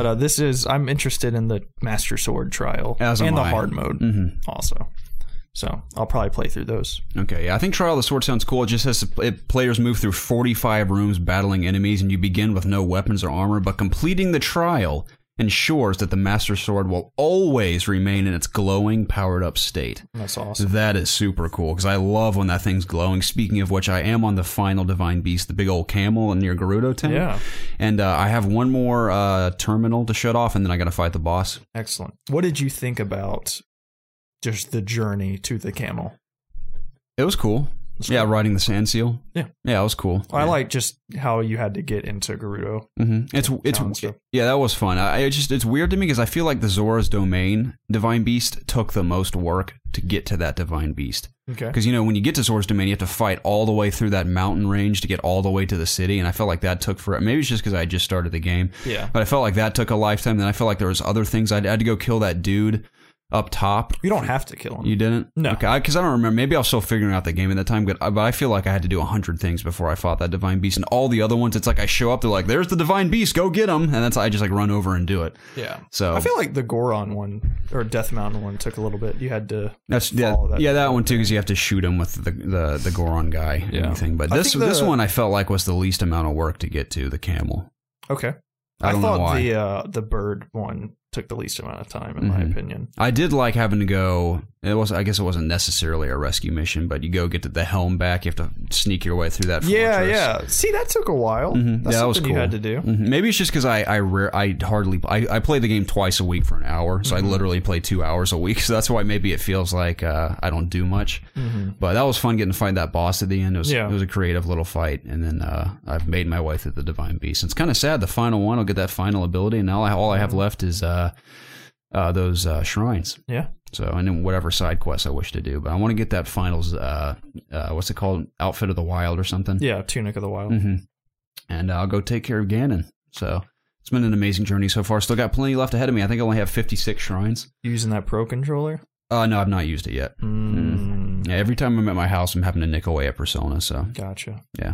But I'm interested in the Master Sword trial and the hard mode also. So I'll probably play through those. Okay, yeah. I think Trial of the Sword sounds cool. It just says players move through 45 rooms battling enemies, and you begin with no weapons or armor, but completing the trial ensures that the Master Sword will always remain in its glowing, powered-up state. That's awesome. That is super cool, because I love when that thing's glowing. Speaking of which, I am on the final Divine Beast, the big old camel near Gerudo Town. Yeah. And I have one more terminal to shut off, and then I got to fight the boss. Excellent. What did you think about just the journey to the camel? It was cool. Yeah, riding the sand seal. Yeah, it was cool. I like just how you had to get into Gerudo. Yeah, that was fun. It's weird to me because I feel like the Zora's Domain Divine Beast took the most work to get to that Divine Beast. Okay. Because when you get to Zora's Domain, you have to fight all the way through that mountain range to get all the way to the city, and I felt like that took forever. Maybe it's just because I just started the game. Yeah. But I felt like that took a lifetime. Then I felt like there was other things. I had to go kill that dude up top. You don't have to kill him. You didn't? No. Okay, because I don't remember. Maybe I was still figuring out the game at that time, but I feel like I had to do 100 things before I fought that Divine Beast. And all the other ones, it's like I show up, they're like, there's the Divine Beast, go get him. And I just like run over and do it. Yeah. So I feel like the Goron one, or Death Mountain one, took a little bit. You had to that one too, because you have to shoot him with the Goron guy and everything. But this one I felt like was the least amount of work to get to, the camel. Okay. I don't know why. The bird one took the least amount of time, in my opinion. I did like having to go. I guess it wasn't necessarily a rescue mission, but you go get the helm back. You have to sneak your way through that fortress. Yeah. See, that took a while. That's that was something cool. you had to do. Maybe it's just because I play the game twice a week for an hour, so I literally play 2 hours a week. So that's why maybe it feels like I don't do much. But that was fun getting to fight that boss at the end. It was a creative little fight, and then I've made my way through the Divine Beast. It's kind of sad. The final one, I'll get that final ability, and now all I have left is those shrines. Yeah. So, and then whatever side quests I wish to do. But I want to get that finals, what's it called? Outfit of the Wild or something? Yeah, Tunic of the Wild. And I'll go take care of Ganon. So, it's been an amazing journey so far. Still got plenty left ahead of me. I think I only have 56 shrines. Using that Pro Controller? No, I've not used it yet. Yeah, every time I'm at my house, I'm having to nick away at Persona. So, gotcha. Yeah.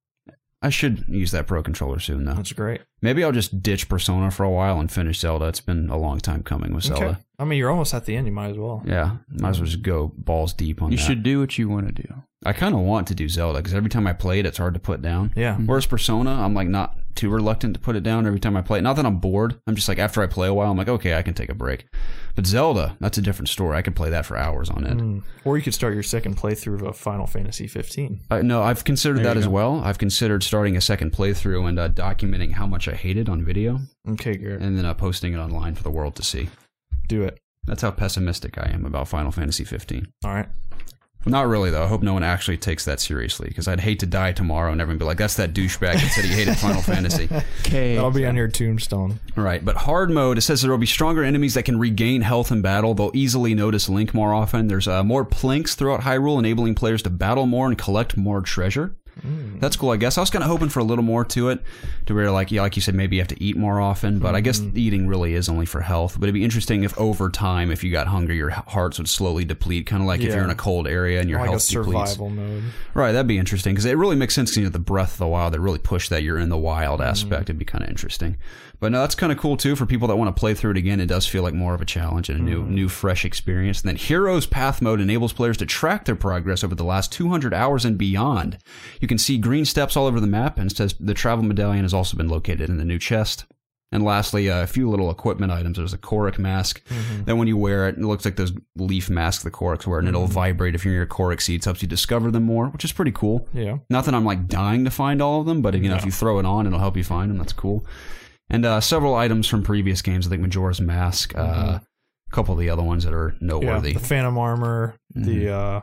I should use that Pro Controller soon, though. That's great. Maybe I'll just ditch Persona for a while and finish Zelda. It's been a long time coming with Zelda. Okay. I mean, you're almost at the end. You might as well. Yeah. Might as well just go balls deep on that. You should do what you want to do. I kind of want to do Zelda, because every time I play it, it's hard to put down. Yeah. Whereas Persona, I'm like not too reluctant to put it down every time I play it. Not that I'm bored. I'm just like, after I play a while, I'm like, okay, I can take a break. But Zelda, that's a different story. I could play that for hours on end. Or you could start your second playthrough of Final Fantasy 15. No, I've considered that as well. I've considered starting a second playthrough and documenting how much I hate it on video. Okay, Garrett. And then posting it online for the world to see. Do it. That's how pessimistic I am about Final Fantasy 15. All right. Not really, though. I hope no one actually takes that seriously, because I'd hate to die tomorrow and everyone be like, that's that douchebag that said he hated Final Fantasy. Okay. That'll be on your tombstone. Right, but hard mode, it says there will be stronger enemies that can regain health in battle. They'll easily notice Link more often. There's more plinks throughout Hyrule, enabling players to battle more and collect more treasure. That's cool, I guess. I was kind of hoping for a little more to it, to where, like you said, maybe you have to eat more often, but I guess eating really is only for health. But it'd be interesting if over time, if you got hungry, your hearts would slowly deplete, kind of like if you're in a cold area and your like health a depletes. survival mode. Right, that'd be interesting, because it really makes sense, because the Breath of the Wild, that really pushed that you're in the wild aspect. It'd be kind of interesting. But no, that's kind of cool, too, for people that want to play through it again. It does feel like more of a challenge and a new fresh experience. And then Heroes Path Mode enables players to track their progress over the last 200 hours and beyond. You can see green steps all over the map, and it says the travel medallion has also been located in the new chest. And lastly, a few little equipment items. There's a Korok mask. Then when you wear it, it looks like those leaf masks the Koroks wear, and it'll vibrate if you're near Korok seeds. Helps you discover them more, which is pretty cool. Yeah. Not that I'm like dying to find all of them, but if you throw it on, it'll help you find them. That's cool. And several items from previous games. I think Majora's Mask, a couple of the other ones that are noteworthy. Yeah, the Phantom Armor, the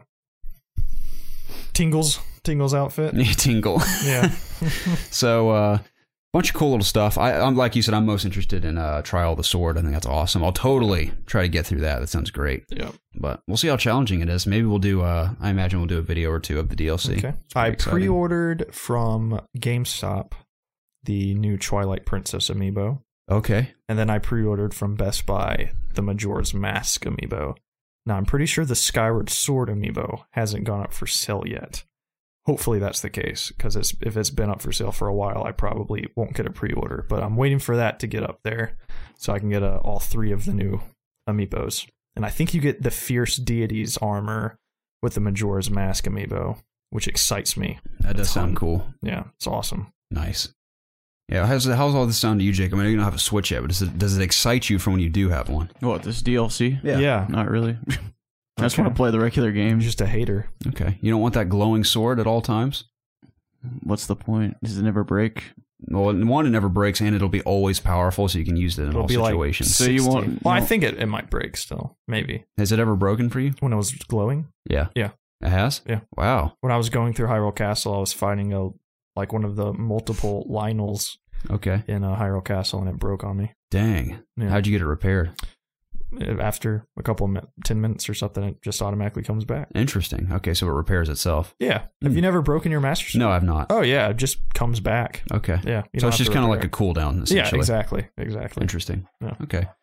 Tingle's outfit. Tingle. Yeah. So, bunch of cool little stuff. I'm like you said, I'm most interested in Trial of the Sword. I think that's awesome. I'll totally try to get through that. That sounds great. Yeah. But we'll see how challenging it is. Maybe we'll do, I imagine we'll do a video or two of the DLC. Okay. I pre-ordered from GameStop the new Twilight Princess amiibo. Okay. And then I pre-ordered from Best Buy the Majora's Mask amiibo. Now, I'm pretty sure the Skyward Sword amiibo hasn't gone up for sale yet. Hopefully that's the case, because if it's been up for sale for a while, I probably won't get a pre-order. But I'm waiting for that to get up there so I can get all three of the new amiibos. And I think you get the Fierce Deities armor with the Majora's Mask amiibo, which excites me. That does sound cool. Yeah, it's awesome. Nice. Yeah, how's all this sound to you, Jake? I mean, you don't have a Switch yet, but does it excite you from when you do have one? What, this DLC? Yeah. Not really. I just want to play the regular game. I'm just a hater. Okay. You don't want that glowing sword at all times? What's the point? Does it never break? Well, one, it never breaks, and it'll be always powerful, so you can use it in all situations. Like 60. So you won't... Well, I think it might break still. Maybe. Has it ever broken for you? When it was glowing? Yeah. Yeah. It has? Yeah. Wow. When I was going through Hyrule Castle, I was fighting one of the multiple Lionels in Hyrule Castle, and it broke on me. Dang. Yeah. How'd you get it repaired? After a couple of 10 minutes or something, it just automatically comes back. Interesting. Okay, so it repairs itself. Yeah. Have you never broken your Master Sword? No, I've not. Oh, yeah. It just comes back. Okay. Yeah. So it's just kind of like a cooldown, essentially. Yeah, exactly. Interesting. Yeah. Okay.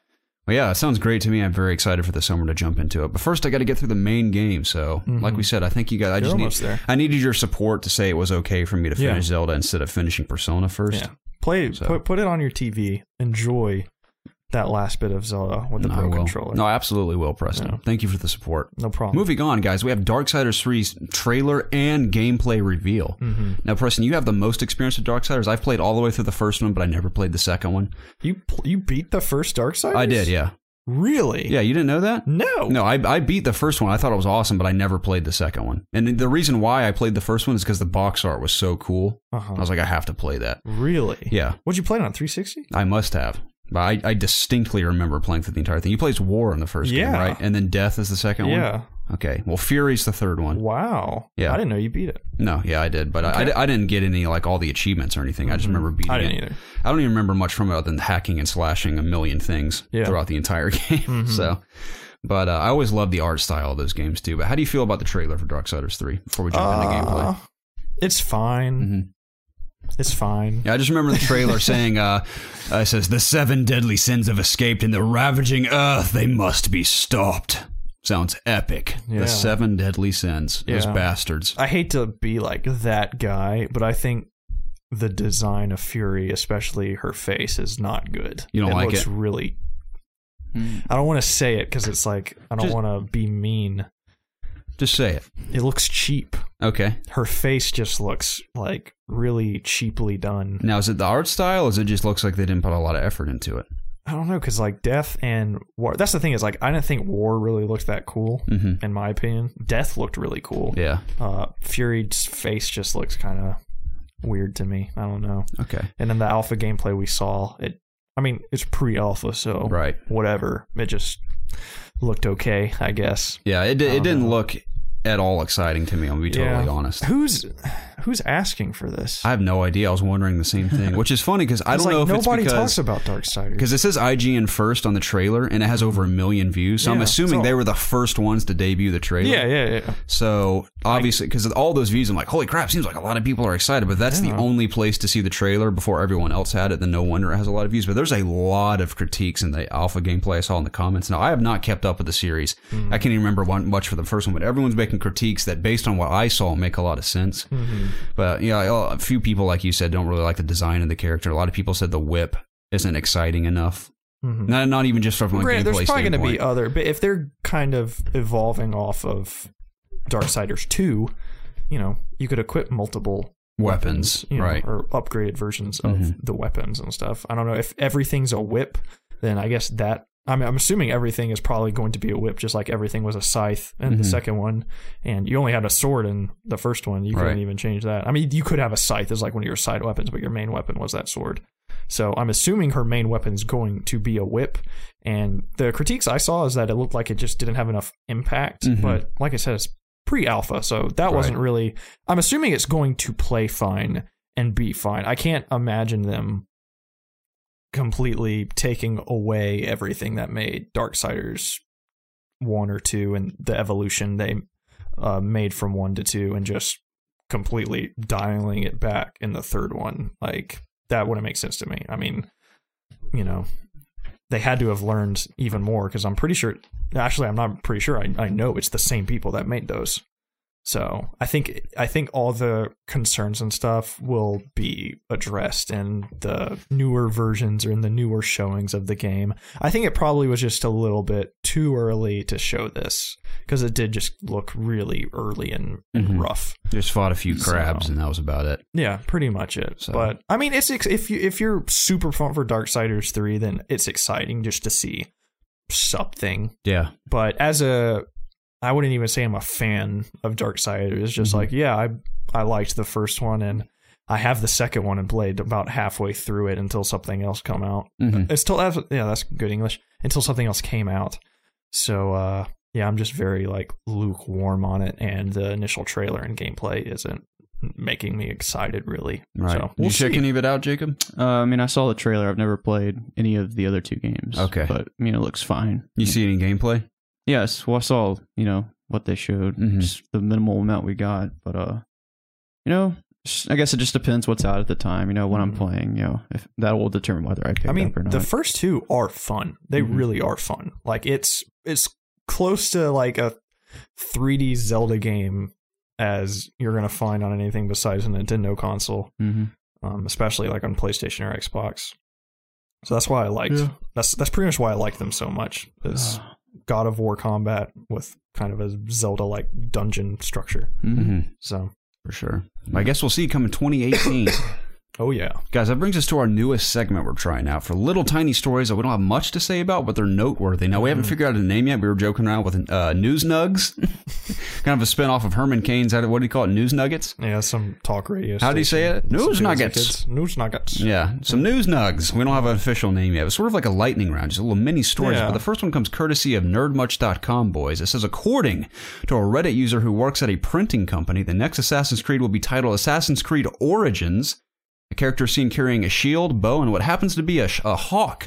Well, yeah, it sounds great to me. I'm very excited for the summer to jump into it. But first, I got to get through the main game. So, like we said, I think you guys. I needed your support to say it was okay for me to finish Zelda instead of finishing Persona first. Yeah. Put it on your TV. Enjoy that last bit of Zelda with the Pro Controller. No, I absolutely will, Preston. Yeah. Thank you for the support. No problem. Moving on, guys, we have Darksiders 3's trailer and gameplay reveal. Now, Preston, you have the most experience with Darksiders. I've played all the way through the first one, but I never played the second one. You beat the first Darksiders? I did, yeah. Really? Yeah, you didn't know that? No, I beat the first one. I thought it was awesome, but I never played the second one. And the reason why I played the first one is because the box art was so cool. I was like, I have to play that. Really? Yeah. What'd you play it on, 360? I must have. But I distinctly remember playing through the entire thing. You played War in the first game, right? And then Death is the second one? Yeah. Okay. Well, Fury's the third one. Wow. Yeah. I didn't know you beat it. No, yeah, I did. But I didn't get any, like, all the achievements or anything. I just remember beating it. I didn't either. I don't even remember much from it other than hacking and slashing a million things throughout the entire game. So, but I always loved the art style of those games, too. But how do you feel about the trailer for Darksiders 3 before we jump into gameplay? It's fine. It's fine. Yeah, I just remember the trailer saying, it says, the 7 deadly sins have escaped in the ravaging earth. They must be stopped. Sounds epic. The 7 deadly sins. Those bastards. I hate to be like that guy, but I think the design of Fury, especially her face, is not good. You don't like it? It looks really... I don't want to say it because it's like, I don't want to be mean. Just say it. It looks cheap. Okay. Her face just looks like really cheaply done. Now, is it the art style, or is it just looks like they didn't put a lot of effort into it? I don't know, because like Death and War, that's the thing is like, I didn't think War really looked that cool, in my opinion. Death looked really cool. Yeah. Fury's face just looks kind of weird to me. I don't know. Okay. And then the alpha gameplay we saw, it's pre-alpha, so whatever. It just looked okay, I guess. Yeah, it didn't look at all exciting to me, I'm going to be totally honest. Who's asking for this? I have no idea. I was wondering the same thing, which is funny because I don't know if it's because... Nobody talks about Darksiders. Because it says IGN first on the trailer, and it has over 1 million views, so I'm assuming they were the first ones to debut the trailer. Yeah. So, obviously, because of all those views, I'm like, holy crap, seems like a lot of people are excited, but that's the only place to see the trailer before everyone else had it, then no wonder it has a lot of views. But there's a lot of critiques in the alpha gameplay I saw in the comments. Now, I have not kept up with the series. I can't even remember much for the first one, but everyone's making critiques that, based on what I saw, make a lot of sense. But, a few people, like you said, don't really like the design of the character. A lot of people said the whip isn't exciting enough. Not even just from a gameplay there's probably going to be other, but if they're kind of evolving off of Darksiders 2, you could equip multiple weapons, right, or upgraded versions of the weapons and stuff. I don't know if everything's a whip, then I guess that I'm assuming everything is probably going to be a whip, just like everything was a scythe in the second one, and you only had a sword in the first one. You couldn't even change that. I mean, you could have a scythe as like one of your side weapons, but your main weapon was that sword. So I'm assuming her main weapon is going to be a whip, and the critiques I saw is that it looked like it just didn't have enough impact, but like I said, it's pre-alpha, so that wasn't really... I'm assuming it's going to play fine and be fine. I can't imagine them completely taking away everything that made Darksiders 1 or 2 and the evolution they made from 1 to 2 and just completely dialing it back in the third one. Like, that wouldn't make sense to me. I mean, they had to have learned even more, because I'm pretty sure... Actually, I'm not pretty sure. I know it's the same people that made those. So I think all the concerns and stuff will be addressed in the newer versions or in the newer showings of the game. I think it probably was just a little bit too early to show this, because it did just look really early and rough. Just fought a few crabs, and that was about it. Yeah, pretty much it. So. But I mean, if you're super pumped for Darksiders 3, then it's exciting just to see something. Yeah. But I wouldn't even say I'm a fan of Darksiders. It's just like, I liked the first one, and I have the second one and played about halfway through it until something else come out. It's still, that's good English. Until something else came out. So, I'm just very like lukewarm on it, and the initial trailer and gameplay isn't making me excited, really. Right. So, we'll check any of it out, Jacob? I mean, I saw the trailer. I've never played any of the other two games. Okay. But, it looks fine. You see any gameplay? Yes. Well, I saw, what they showed. Just the minimal amount we got. But, I guess it just depends what's out at the time, when I'm playing, if that will determine whether I pick it up or not. The first two are fun. They really are fun. Like it's close to like a 3D Zelda game as you're going to find on anything besides a Nintendo console, especially like on PlayStation or Xbox. So that's why I liked. That's pretty much why I like them so much. Is God of War combat with kind of a Zelda-like dungeon structure. So for sure, I guess we'll see coming 2018. Oh, yeah. Guys, that brings us to our newest segment we're trying out for little tiny stories that we don't have much to say about, but they're noteworthy. Now, we haven't figured out a name yet. We were joking around with News Nugs, kind of a spinoff of Herman Cain's, what do you call it, News Nuggets? Yeah, some talk radio How do you say it? News Nuggets. News Nuggets. Yeah, some News Nugs. We don't have an official name yet. It's sort of like a lightning round, just little mini stories. Yeah. But the first one comes courtesy of nerdmuch.com, boys. It says, according to a Reddit user who works at a printing company, the next Assassin's Creed will be titled Assassin's Creed Origins. A character is seen carrying a shield, bow, and what happens to be a hawk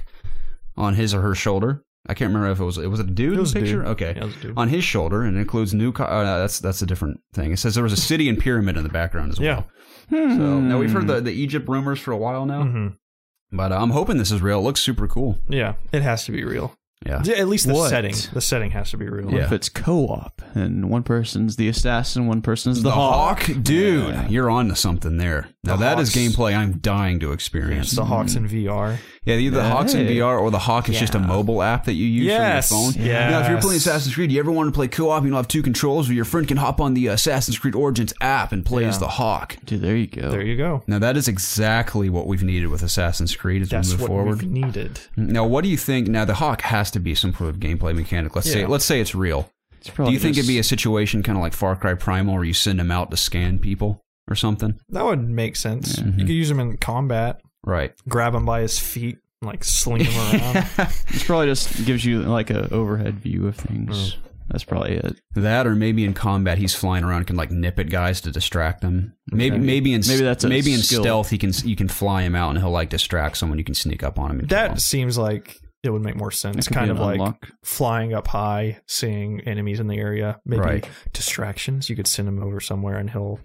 on his or her shoulder. I can't remember if it was a dude in the picture? Dude. Okay. Yeah, it was a dude. On his shoulder, and it includes that's a different thing. It says there was a city and pyramid in the background as well. Yeah. So now we've heard the Egypt rumors for a while now. But I'm hoping this is real. It looks super cool. Yeah, it has to be real. Yeah. At least the setting. The setting has to be real. What if it's co-op and one person's the assassin, one person's the hawk? Dude, you're on to something there. Now that is gameplay I'm dying to experience. It's the Hawks in VR. Yeah, either the Hawks in VR or the Hawk is just a mobile app that you use from your phone. Yes. Now, if you're playing Assassin's Creed, you ever want to play co-op, you'll have two controls where your friend can hop on the Assassin's Creed Origins app and play as the Hawk. Dude, there you go. There you go. Now, that is exactly what we've needed with Assassin's Creed as we move forward. That's what we've needed. Now, what do you think? Now, the Hawk has to be some sort of gameplay mechanic. Let's say it's real. Do you think it'd be a situation kind of like Far Cry Primal where you send them out to scan people or something? That would make sense. You could use him in combat. Right. Grab him by his feet, like sling him around. It probably just gives you like an overhead view of things. That's probably it. That, or maybe in combat he's flying around and can like nip at guys to distract them. Maybe in stealth you can fly him out and he'll like distract someone. You can sneak up on him. And that seems like it would make more sense. Kind of like flying up high, seeing enemies in the area. Maybe distractions. You could send him over somewhere and he'll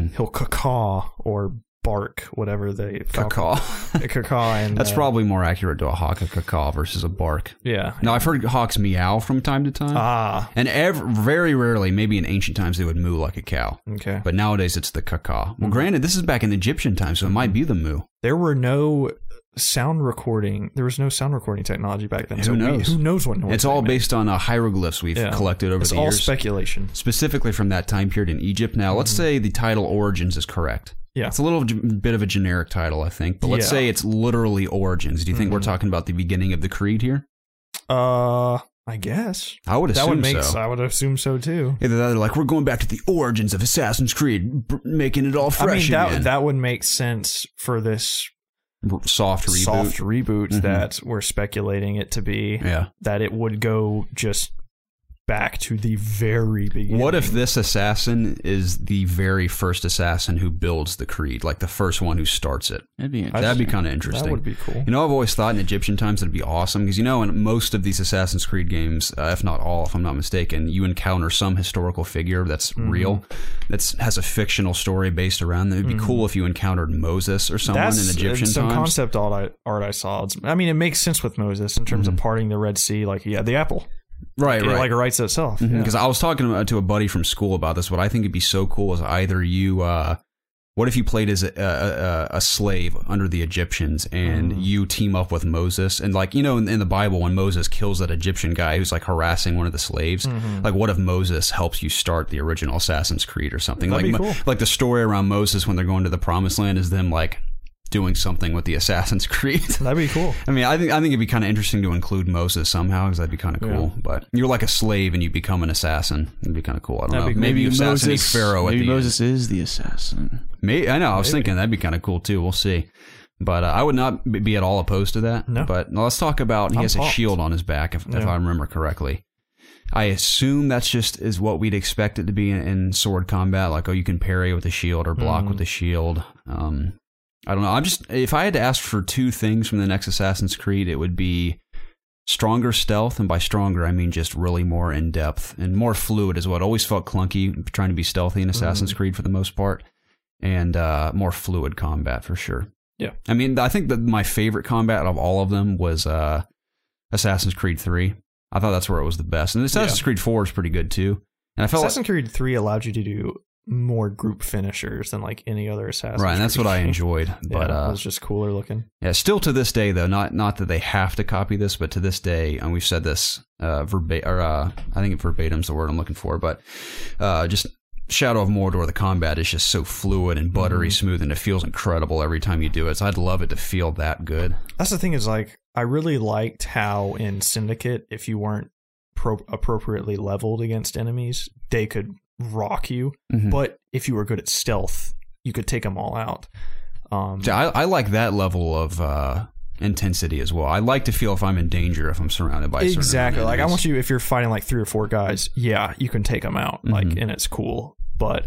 caw or bark, whatever they caw. And that's probably more accurate to a hawk, a caw versus a bark. Yeah. Now I've heard hawks meow from time to time. And very rarely, maybe in ancient times, they would moo like a cow. Okay. But nowadays it's the caw. Well, granted, this is back in Egyptian times, so it might be the moo. There were no sound recording. There was no sound recording technology back then. Who knows? Who knows what? It's all based on hieroglyphs we've collected over the years. It's all speculation, specifically from that time period in Egypt. Now, let's say the title Origins is correct. Yeah, it's a little bit of a generic title, I think. But let's say it's literally Origins. Do you think we're talking about the beginning of the Creed here? I guess I would assume so. I would assume so too. Either that, or like we're going back to the origins of Assassin's Creed, making it all fresh again. That would make sense for this soft reboot that we're speculating it to be. Yeah, that it would go just back to the very beginning. What if this assassin is the very first assassin who builds the Creed, like the first one who starts it? That'd be interesting. That'd be kind of interesting. That would be cool. You know, I've always thought in Egyptian times it'd be awesome because, you know, in most of these Assassin's Creed games, if not all, if I'm not mistaken, you encounter some historical figure that's real, that has a fictional story based around them. It'd be cool if you encountered Moses or someone in Egyptian times. Some concept art I saw. I mean, it makes sense with Moses in terms of parting the Red Sea. Like, the apple. Right. Like it writes itself. Because I was talking to a buddy from school about this. What I think would be so cool is either you, what if you played as a slave under the Egyptians and you team up with Moses? And like, you know, in the Bible, when Moses kills that Egyptian guy who's like harassing one of the slaves, like what if Moses helps you start the original Assassin's Creed or something? That'd be cool. Like the story around Moses when they're going to the Promised Land is them like doing something with the Assassin's Creed. That'd be cool. I mean, I think it'd be kind of interesting to include Moses somehow because that'd be kind of cool. Yeah. But you're like a slave and you become an assassin. It'd be kind of cool. I don't know. Cool. Maybe you assassinate Pharaoh. Maybe Moses is the assassin. I know. I was thinking that'd be kind of cool too. We'll see. But I would not be at all opposed to that. No. But let's talk about. He has a shield on his back, if I remember correctly. I assume that's just is what we'd expect it to be in sword combat. Like, you can parry with a shield or block with a shield. I don't know. If I had to ask for two things from the next Assassin's Creed, it would be stronger stealth. And by stronger, I mean just really more in depth and more fluid as well. It always felt clunky trying to be stealthy in Assassin's Creed for the most part. and more fluid combat for sure. Yeah. I mean, I think that my favorite combat of all of them was Assassin's Creed 3. I thought that's where it was the best. And Assassin's Creed 4 is pretty good too. And I felt Assassin's Creed 3 allowed you to do more group finishers than like any other Assassin's Right, and that's Creed what I game. enjoyed. But it was just cooler looking. Yeah, still to this day though, not that they have to copy this, but to this day, and we've said this verbatim, or I think verbatim's the word I'm looking for, but just Shadow of Mordor, the combat is just so fluid and buttery smooth, and it feels incredible every time you do it. So I'd love it to feel that good. That's the thing is, like, I really liked how in Syndicate, if you weren't appropriately leveled against enemies, they could rock you. But if you were good at stealth, you could take them all out. So I like that level of intensity as well. I like to feel if I'm in danger, if I'm surrounded by exactly. Like, I enemies. want you, if you're fighting like 3 or 4 guys, yeah, you can take them out, like, and it's cool. But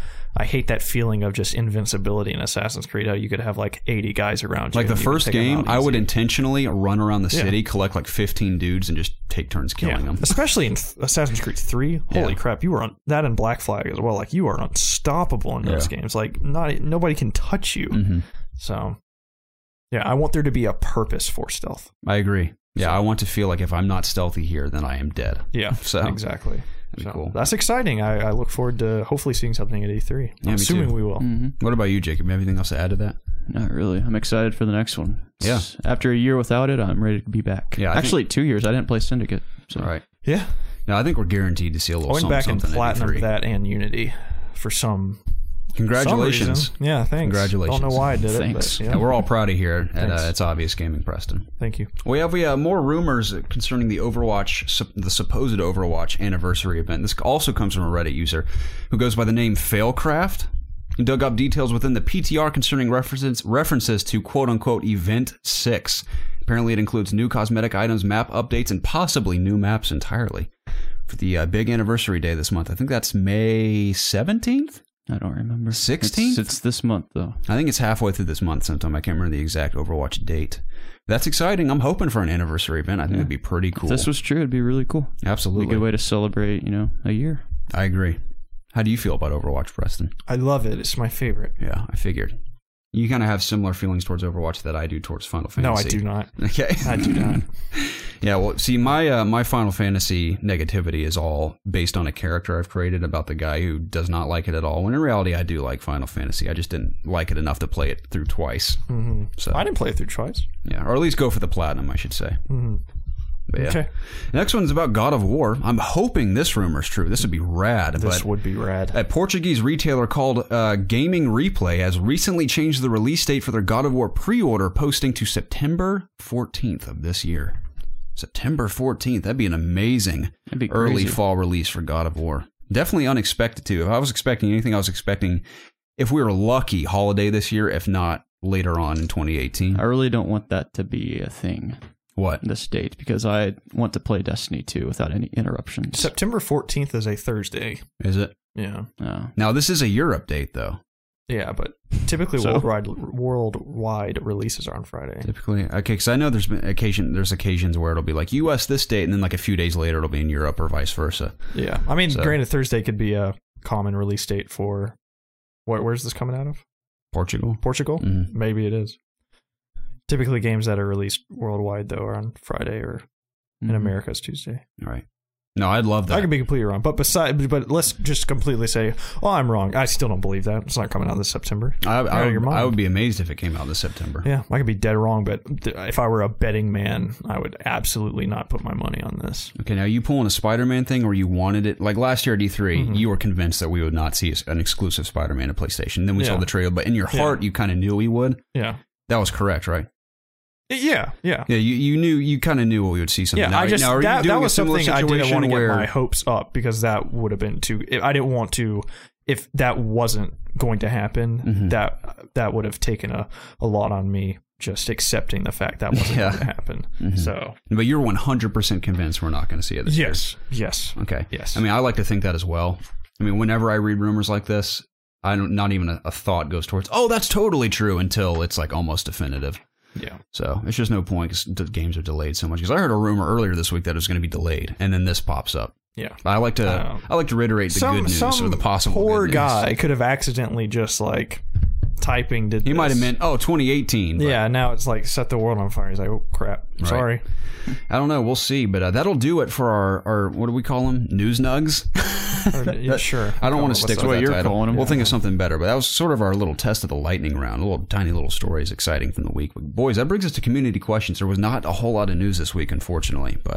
I hate that feeling of just invincibility in Assassin's Creed. How you could have like 80 guys around you. Like the and you can first take 'em game, out I would easy. intentionally run around the city, collect like 15 dudes, and just take turns killing them. Especially in Assassin's Creed 3. Holy crap, you were on that in Black Flag as well. Like, you are unstoppable in those games. Like, nobody can touch you. So, yeah, I want there to be a purpose for stealth. I agree. Yeah, I want to feel like if I'm not stealthy here, then I am dead. Yeah, So exactly. that'd be cool. That's exciting. I look forward to hopefully seeing something at E3. Yeah, me assuming too. we will. What about you, Jacob? Anything else to add to that? Not really. I'm excited for the next one. Yeah. After a year without it, I'm ready to be back. Yeah, I actually, 2 years. I didn't play Syndicate. So. All right. Yeah. No, I think we're guaranteed to see a little I went back and something at platinum E3. that and Unity for some Congratulations. reason. Yeah, thanks. Congratulations. Don't know why I did Thanks. it. But, Yeah, yeah. we're all proud of here at Thanks. It's Obvious Gaming, Preston. Thank you. We have more rumors concerning the the supposed Overwatch anniversary event. This also comes from a Reddit user who goes by the name Failcraft. He dug up details within the PTR concerning references to quote-unquote Event 6. Apparently it includes new cosmetic items, map updates, and possibly new maps entirely. For the big anniversary day this month. I think that's May 17th? I don't remember. 16th? It's this month, though. I think it's halfway through this month sometime. I can't remember the exact Overwatch date. That's exciting. I'm hoping for an anniversary event. I think it'd be pretty cool. If this was true, it'd be really cool. Absolutely. Be a good way to celebrate, a year. I agree. How do you feel about Overwatch, Preston? I love it. It's my favorite. Yeah, I figured. You kind of have similar feelings towards Overwatch that I do towards Final Fantasy. No, I do not. Okay. I do not. Yeah, well, see, my Final Fantasy negativity is all based on a character I've created about the guy who does not like it at all. When in reality, I do like Final Fantasy. I just didn't like it enough to play it through twice. So I didn't play it through twice. yeah, or at least go for the platinum, I should say. But yeah. Okay. The next one's about God of War. I'm hoping this rumor's true. This would be rad. This would be rad. A Portuguese retailer called Gaming Replay has recently changed the release date for their God of War pre-order, posting to September 14th of this year. September 14th. That'd be an amazing That'd be early crazy. fall release for God of War. Definitely unexpected, too. If I was expecting anything, I was expecting, if we were lucky, holiday this year, if not later on in 2018. I really don't want that to be a thing, What? this date, because I want to play Destiny 2 without any interruptions. September 14th is a Thursday. Is it? Yeah. Oh. Now, this is a Europe date, though. Yeah, but typically So? worldwide releases are on Friday. Typically, okay, because I know there's occasions where it'll be like U.S. this date, and then like a few days later it'll be in Europe or vice versa. Yeah. I mean, So- granted, Thursday could be a common release date for... Where's this coming out of? Portugal. Portugal? Mhm. Maybe it is. Typically, games that are released worldwide, though, are on Friday, or in Mhm. America, it's Tuesday. All right. No, I'd love that. I could be completely wrong, but let's just completely say, "Oh, I'm wrong." I still don't believe that it's not coming out this September. You're out of your mind. I would be amazed if it came out this September. Yeah, I could be dead wrong, but if I were a betting man, I would absolutely not put my money on this. Okay, now you pulling a Spider-Man thing, or you wanted it like last year at E3? You were convinced that we would not see an exclusive Spider-Man at PlayStation. Then we saw Yeah. the trailer, but in your heart, you kind of knew we would. Yeah, That was correct, right? yeah. Yeah, you kind of knew we would see something. Yeah, now, I just now, are you that doing was a similar something I didn't situation want to where get my hopes up, because that would have been too. I didn't want to. If that wasn't going to happen, that would have taken a lot on me. Just accepting the fact that wasn't going to happen. So But you're 100% convinced we're not going to see it this year. yes. Okay. Yes. I mean, I like to think that as well. I mean, whenever I read rumors like this, not even a thought goes towards, oh, that's totally true, until it's like almost definitive. Yeah. So it's just no point because the games are delayed so much. Because I heard a rumor earlier this week that it was going to be delayed, and then this pops up. Yeah. I like to reiterate the good news or the possible poor good news. guy could have accidentally just like typing did He this. might have meant 2018. But yeah, now it's like set the world on fire. He's like, oh crap, Right. sorry. I don't know. We'll see. But that'll do it for our what do we call them? News nugs? Yeah, sure. I don't want to stick with that you're title. calling them. We'll think of something better. But that was sort of our little test of the lightning round. Tiny little stories exciting from the week. Boys, that brings us to community questions. There was not a whole lot of news this week, unfortunately. But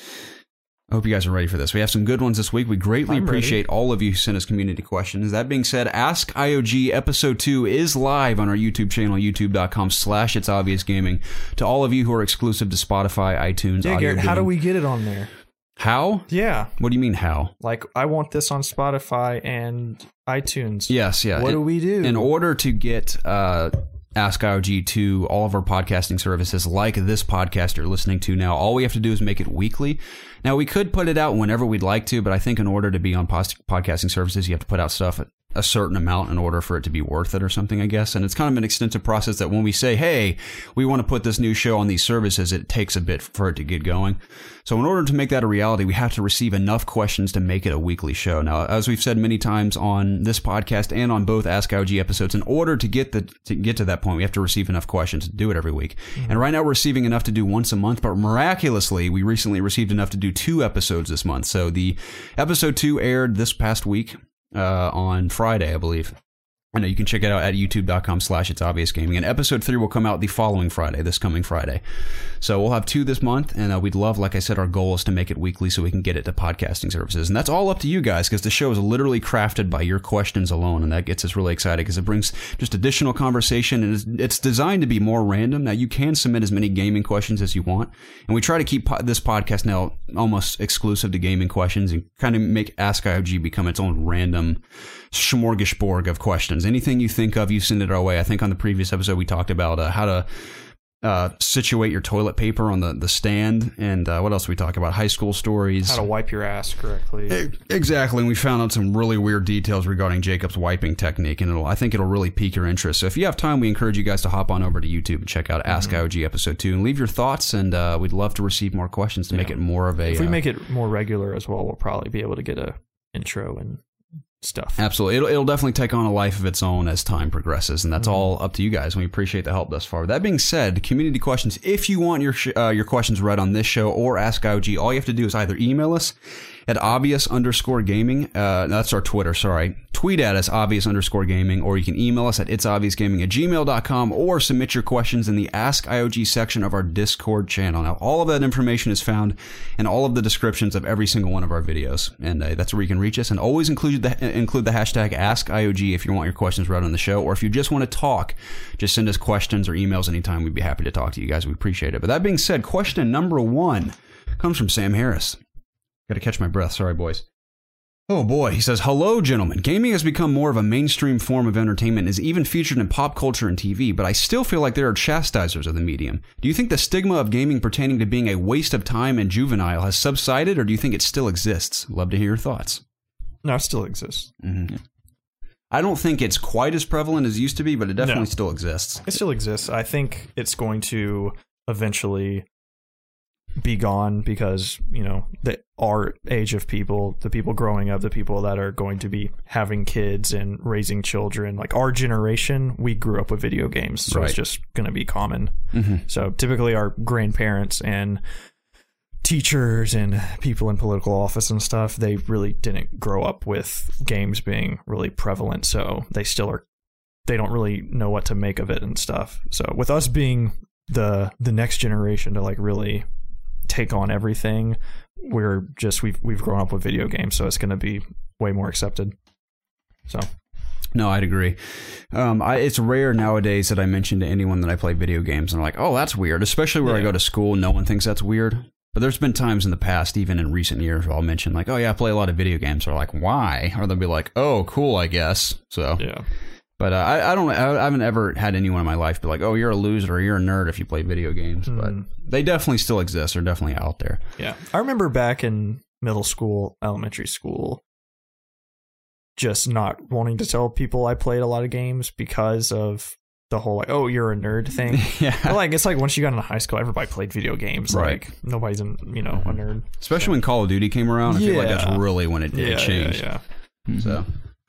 I hope you guys are ready for this. We have some good ones this week. We greatly appreciate all of you who sent us community questions. That being said, Ask IOG Episode 2 is live on our YouTube channel, youtube.com/itsobviousgaming. To all of you who are exclusive to Spotify, iTunes, Yeah, Audio Garrett, how Boom. do we get it on there? How? Yeah. What do you mean how? Like, I want this on Spotify and iTunes. Yes, yeah. What do we do? In order to get Ask IOG to all of our podcasting services like this podcast you're listening to now, all we have to do is make it weekly. Now, we could put it out whenever we'd like to, but I think in order to be on podcasting services, you have to put out stuff at a certain amount in order for it to be worth it or something, I guess. And it's kind of an extensive process that when we say, hey, we want to put this new show on these services, it takes a bit for it to get going. So in order to make that a reality, we have to receive enough questions to make it a weekly show. Now, as we've said many times on this podcast and on both Ask IOG episodes, in order to get to that point, we have to receive enough questions to do it every week. Mm-hmm. And right now we're receiving enough to do once a month, but miraculously, we recently received enough to do 2 episodes this month. So the episode 2 aired this past week. On Friday, I believe. I know you can check it out at youtube.com/itsobviousgaming. And episode 3 will come out the following Friday, this coming Friday. So we'll have 2 this month, and we'd love, like I said, our goal is to make it weekly so we can get it to podcasting services. And that's all up to you guys, because the show is literally crafted by your questions alone, and that gets us really excited because it brings just additional conversation, and it's designed to be more random. Now, you can submit as many gaming questions as you want, and we try to keep this podcast now almost exclusive to gaming questions and kind of make Ask IOG become its own random smorgasbord of questions. Anything you think of, you send it our way. I think on the previous episode we talked about how to situate your toilet paper on the stand, and what else did we talk about? High school stories. How to wipe your ass correctly. Exactly, and we found out some really weird details regarding Jacob's wiping technique, and I think it'll really pique your interest. So if you have time, we encourage you guys to hop on over to YouTube and check out Ask IOG Episode 2 and leave your thoughts, and we'd love to receive more questions to make it more of a... If we make it more regular as well, we'll probably be able to get a intro and stuff. Absolutely. It'll definitely take on a life of its own as time progresses, and that's all up to you guys. We appreciate the help thus far. That being said, community questions, if you want your questions read on this show or Ask IOG, all you have to do is either email us at obvious_gaming. That's our Twitter, sorry. Tweet at us, obvious_gaming, or you can email us at itsobviousgaming@gmail.com or submit your questions in the Ask IOG section of our Discord channel. Now, all of that information is found in all of the descriptions of every single one of our videos, and that's where you can reach us. And always include the hashtag AskIOG if you want your questions read on the show, or if you just want to talk, just send us questions or emails anytime. We'd be happy to talk to you guys. We appreciate it. But that being said, question number 1 comes from Sam Harris. Got to catch my breath. Sorry, boys. Oh boy, he says, hello, gentlemen. Gaming has become more of a mainstream form of entertainment and is even featured in pop culture and TV, but I still feel like there are chastisers of the medium. Do you think the stigma of gaming pertaining to being a waste of time and juvenile has subsided, or do you think it still exists? Love to hear your thoughts. No, it still exists. Mm-hmm. I don't think it's quite as prevalent as it used to be, but it definitely still exists. It still exists. I think it's going to eventually be gone because, our age of people, the people growing up, the people that are going to be having kids and raising children, like our generation, we grew up with video games, so it's just going to be common. Mm-hmm. So typically our grandparents and teachers and people in political office and stuff, they really didn't grow up with games being really prevalent, so they don't really know what to make of it and stuff. So with us being the next generation to like really take on everything, we've grown up with video games, so it's going to be way more accepted. So no, I'd agree. It's rare nowadays that I mention to anyone that I play video games and they're like, oh, that's weird, especially where I go to school. No one thinks that's weird. But there's been times in the past, even in recent years, where I'll mention like, oh yeah, I play a lot of video games. Or like, why? Or they'll be like, oh, cool, I guess. So yeah. But I haven't ever had anyone in my life be like, oh, you're a loser or you're a nerd if you play video games. But they definitely still exist. They're definitely out there. Yeah. I remember back in middle school, elementary school, just not wanting to tell people I played a lot of games because of the whole like, oh, you're a nerd thing. Yeah. But like it's like once you got into high school, everybody played video games. Right. Like nobody's a nerd. Especially when Call of Duty came around. I feel like that's really when it changed. Yeah. So,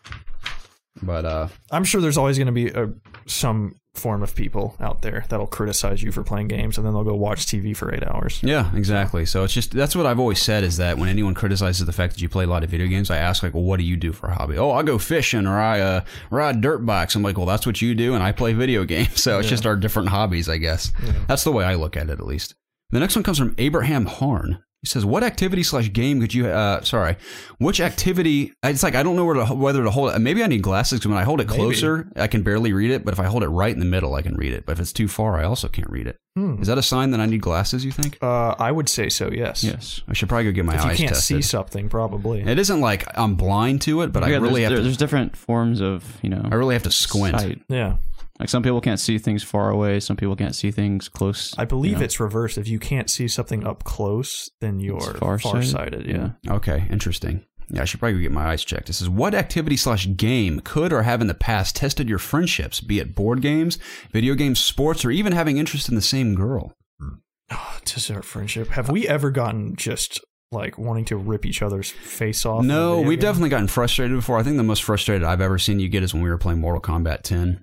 but I'm sure there's always going to be some form of people out there that'll criticize you for playing games, and then they'll go watch TV for 8 hours. Yeah, exactly. So it's just, that's what I've always said, is that when anyone criticizes the fact that you play a lot of video games, I ask like, well, what do you do for a hobby? Oh, I go fishing, or I ride dirt bikes. I'm like, well, that's what you do, and I play video games. So it's just our different hobbies, I guess. Yeah. That's the way I look at it, at least. The next one comes from Abraham Harn. He says, what activity/game could you, which activity, it's like, I don't know whether to hold it. Maybe I need glasses, because when I hold it closer, I can barely read it, but if I hold it right in the middle, I can read it. But if it's too far, I also can't read it. Is that a sign that I need glasses, you think? I would say so, yes. Yes. I should probably go get my eyes tested. If you can't see something, probably. It isn't like I'm blind to it, but I really have to. There's different forms of, I really have to squint. Sight. Yeah. Like some people can't see things far away. Some people can't see things close. I believe it's reversed. If you can't see something up close, then you're farsighted. Yeah. Okay. Interesting. Yeah, I should probably get my eyes checked. It says, what activity/game could or have in the past tested your friendships, be it board games, video games, sports, or even having interest in the same girl? Oh, test our friendship. Have we ever gotten just like wanting to rip each other's face off? No, we've definitely gotten frustrated before. I think the most frustrated I've ever seen you get is when we were playing Mortal Kombat 10.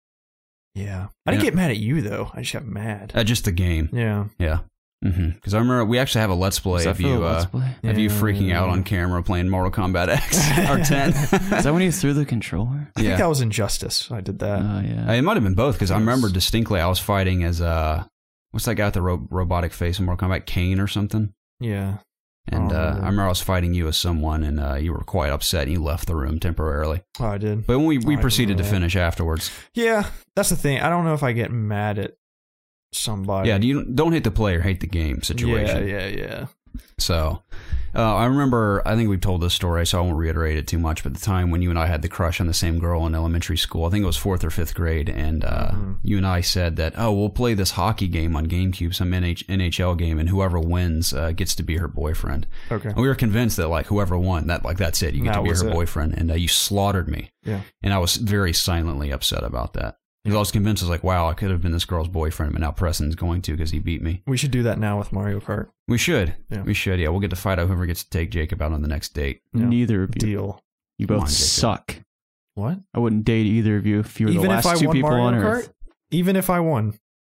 Yeah. I didn't get mad at you, though. I just got mad. At just the game. Yeah. Yeah. Because I remember we actually have a Let's Play of you freaking out on camera playing Mortal Kombat X or 10. Is that when you threw the controller? I think that was Injustice. I did that. Yeah. It might have been both, because I remember distinctly I was fighting as, what's that guy with the robotic face in Mortal Kombat? Kane or something? Yeah. And I remember I was fighting you as someone, and you were quite upset, and you left the room temporarily. Oh, I did. But when we proceeded to finish afterwards. Yeah, that's the thing. I don't know if I get mad at somebody. Yeah, don't hate the player, hate the game situation. Yeah. So, I remember, I think we've told this story, so I won't reiterate it too much, but the time when you and I had the crush on the same girl in elementary school, I think it was 4th or 5th grade, and you and I said that, we'll play this hockey game on GameCube, some NHL game, and whoever wins gets to be her boyfriend. Okay. And we were convinced that, like, whoever won, that's it, you get to be her boyfriend, and you slaughtered me. Yeah. And I was very silently upset about that. Because I was convinced, I was like, wow, I could have been this girl's boyfriend, but now Preston's going to because he beat me. We should do that now with Mario Kart. We should. Yeah. We should, yeah. We'll get to fight out whoever gets to take Jacob out on the next date. Yeah. Neither of you. Deal. You both suck. What? I wouldn't date either of you if you were the last two people on Earth. Even if I won?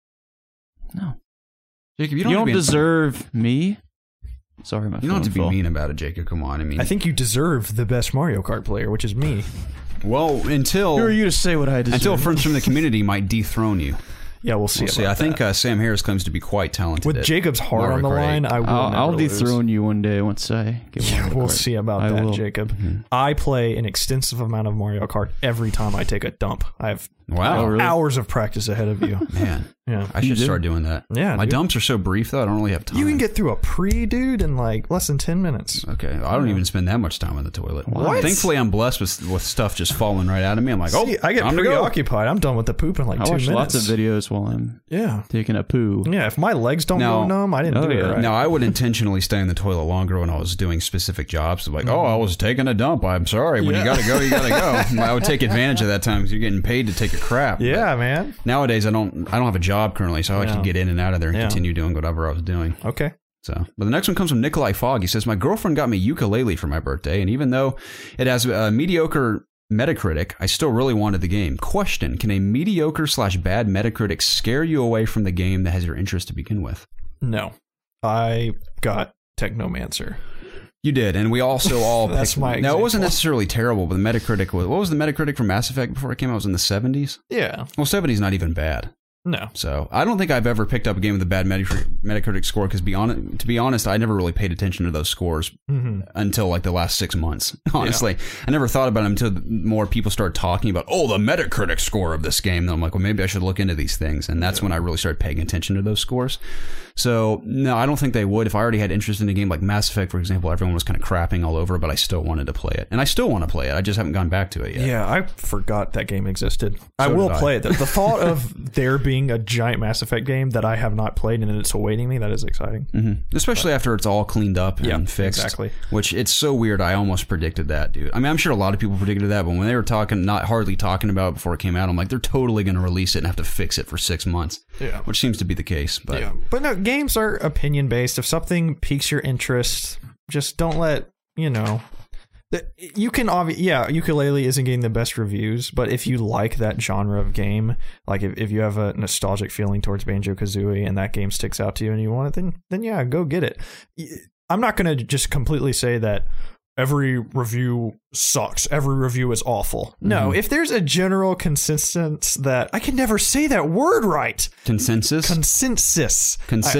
No. Jacob, you don't deserve me. Sorry, my phone. You don't have to be mean about it, Jacob. Come on. I think you deserve the best Mario Kart player, which is me. Well, until... Who are you to say what I deserve? Until friends from the community might dethrone you. Yeah, we'll see. I think Sam Harris claims to be quite talented. With Jacob's heart on the line, I'll dethrone you one day once I get one. We'll see about that, Jacob. Mm-hmm. I play an extensive amount of Mario Kart every time I take a dump. I have hours of practice ahead of you. Man. Yeah. I should start doing that. Yeah. My dumps are so brief, though, I don't really have time. You can get through a dude, in like less than 10 minutes. Okay. I don't even spend that much time in the toilet. What? Thankfully, I'm blessed with stuff just falling right out of me. I'm like, I get preoccupied. I'm done with the poop in like 2 minutes. I watch lots of videos while I'm taking a poo. Yeah. If my legs don't go numb, I didn't do it right. Now, I would intentionally stay in the toilet longer when I was doing specific jobs. Like, I was taking a dump. I'm sorry. When you got to go, you got to go. I would take advantage of that time because you're getting paid to take a crap. Yeah, man. Nowadays, I don't have a job currently, so I can get in and out of there and continue doing whatever I was doing. Okay. But the next one comes from Nikolai Fogg. He says, my girlfriend got me ukulele for my birthday, and even though it has a mediocre Metacritic, I still really wanted the game. Question, can a mediocre/bad Metacritic scare you away from the game that has your interest to begin with? No. I got Technomancer. You did, and we also all That's my example. Now, it wasn't necessarily terrible, but the Metacritic was... What was the Metacritic for Mass Effect before it came out? It was in the 70s? Yeah. Well, 70's not even bad. No. So, I don't think I've ever picked up a game with a bad Metacritic score, because to be honest, I never really paid attention to those scores until like the last 6 months, honestly. Yeah. I never thought about them until more people started talking about, the Metacritic score of this game. And I'm like, well, maybe I should look into these things. And that's when I really started paying attention to those scores. So, no, I don't think they would. If I already had interest in a game like Mass Effect, for example, everyone was kind of crapping all over, but I still wanted to play it. And I still want to play it. I just haven't gone back to it yet. Yeah, I forgot that game existed. I will play it. The thought of there being a giant Mass Effect game that I have not played and it's awaiting me, that is exciting. Mm-hmm. Especially after it's all cleaned up and fixed. Exactly. Which, it's so weird. I almost predicted that, dude. I mean, I'm sure a lot of people predicted that, but when they were hardly talking about it before it came out, I'm like, they're totally going to release it and have to fix it for 6 months. Yeah. Which seems to be the case. But, but no, games are opinion based. If something piques your interest, just don't let, you can Yooka-Laylee isn't getting the best reviews, but if you like that genre of game, like if you have a nostalgic feeling towards Banjo-Kazooie and that game sticks out to you and you want it, then yeah, go get it. I'm not going to just completely say that every review sucks, every review is awful. No, if there's a general consensus that I can never say that word right. Consensus. Consensus.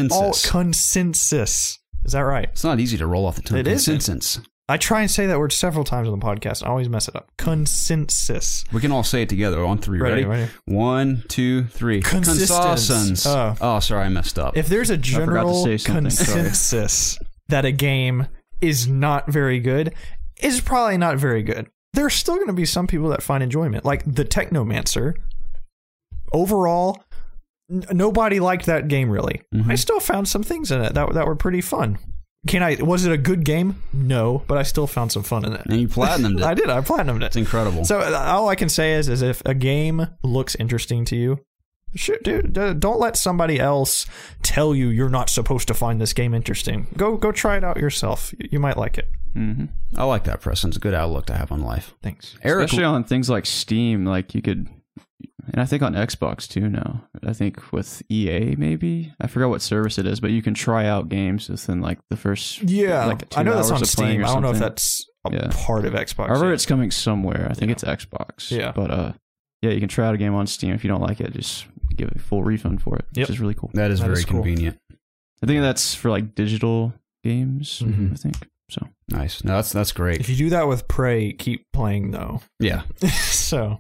Is that right? It's not easy to roll off the tongue. It isn't. I try and say that word several times on the podcast. I always mess it up. Consensus. We can all say it together on 3. Ready? 1, 2, 3. Consensus. Oh, sorry, I messed up. If there's a general consensus that a game is not very good, is probably not very good. There's still going to be some people that find enjoyment, like the Technomancer. Overall, nobody liked that game really. I still found some things in it that were pretty fun. Was it a good game? No, but I still found some fun in it. And you platinumed it. I did. I platinumed it. It's incredible. So all I can say is if a game looks interesting to you, dude, don't let somebody else tell you you're not supposed to find this game interesting. Go try it out yourself. You might like it. Mm-hmm. I like that, Preston. It's a good outlook to have on life. Thanks. Eric, especially on things like Steam, like you could, and I think on Xbox too now. I think with EA maybe. I forgot what service it is, but you can try out games within like the first. Yeah, like 2 I know hours that's on of playing Steam. I don't know if that's a part of Xbox. However, it's coming somewhere. I think it's Xbox. Yeah, but you can try out a game on Steam. If you don't like it, just give a full refund for it, which is really cool. That is very convenient. I think that's for like digital games. I think so. Nice. No, that's great. If you do that with Prey, keep playing though. Yeah. So.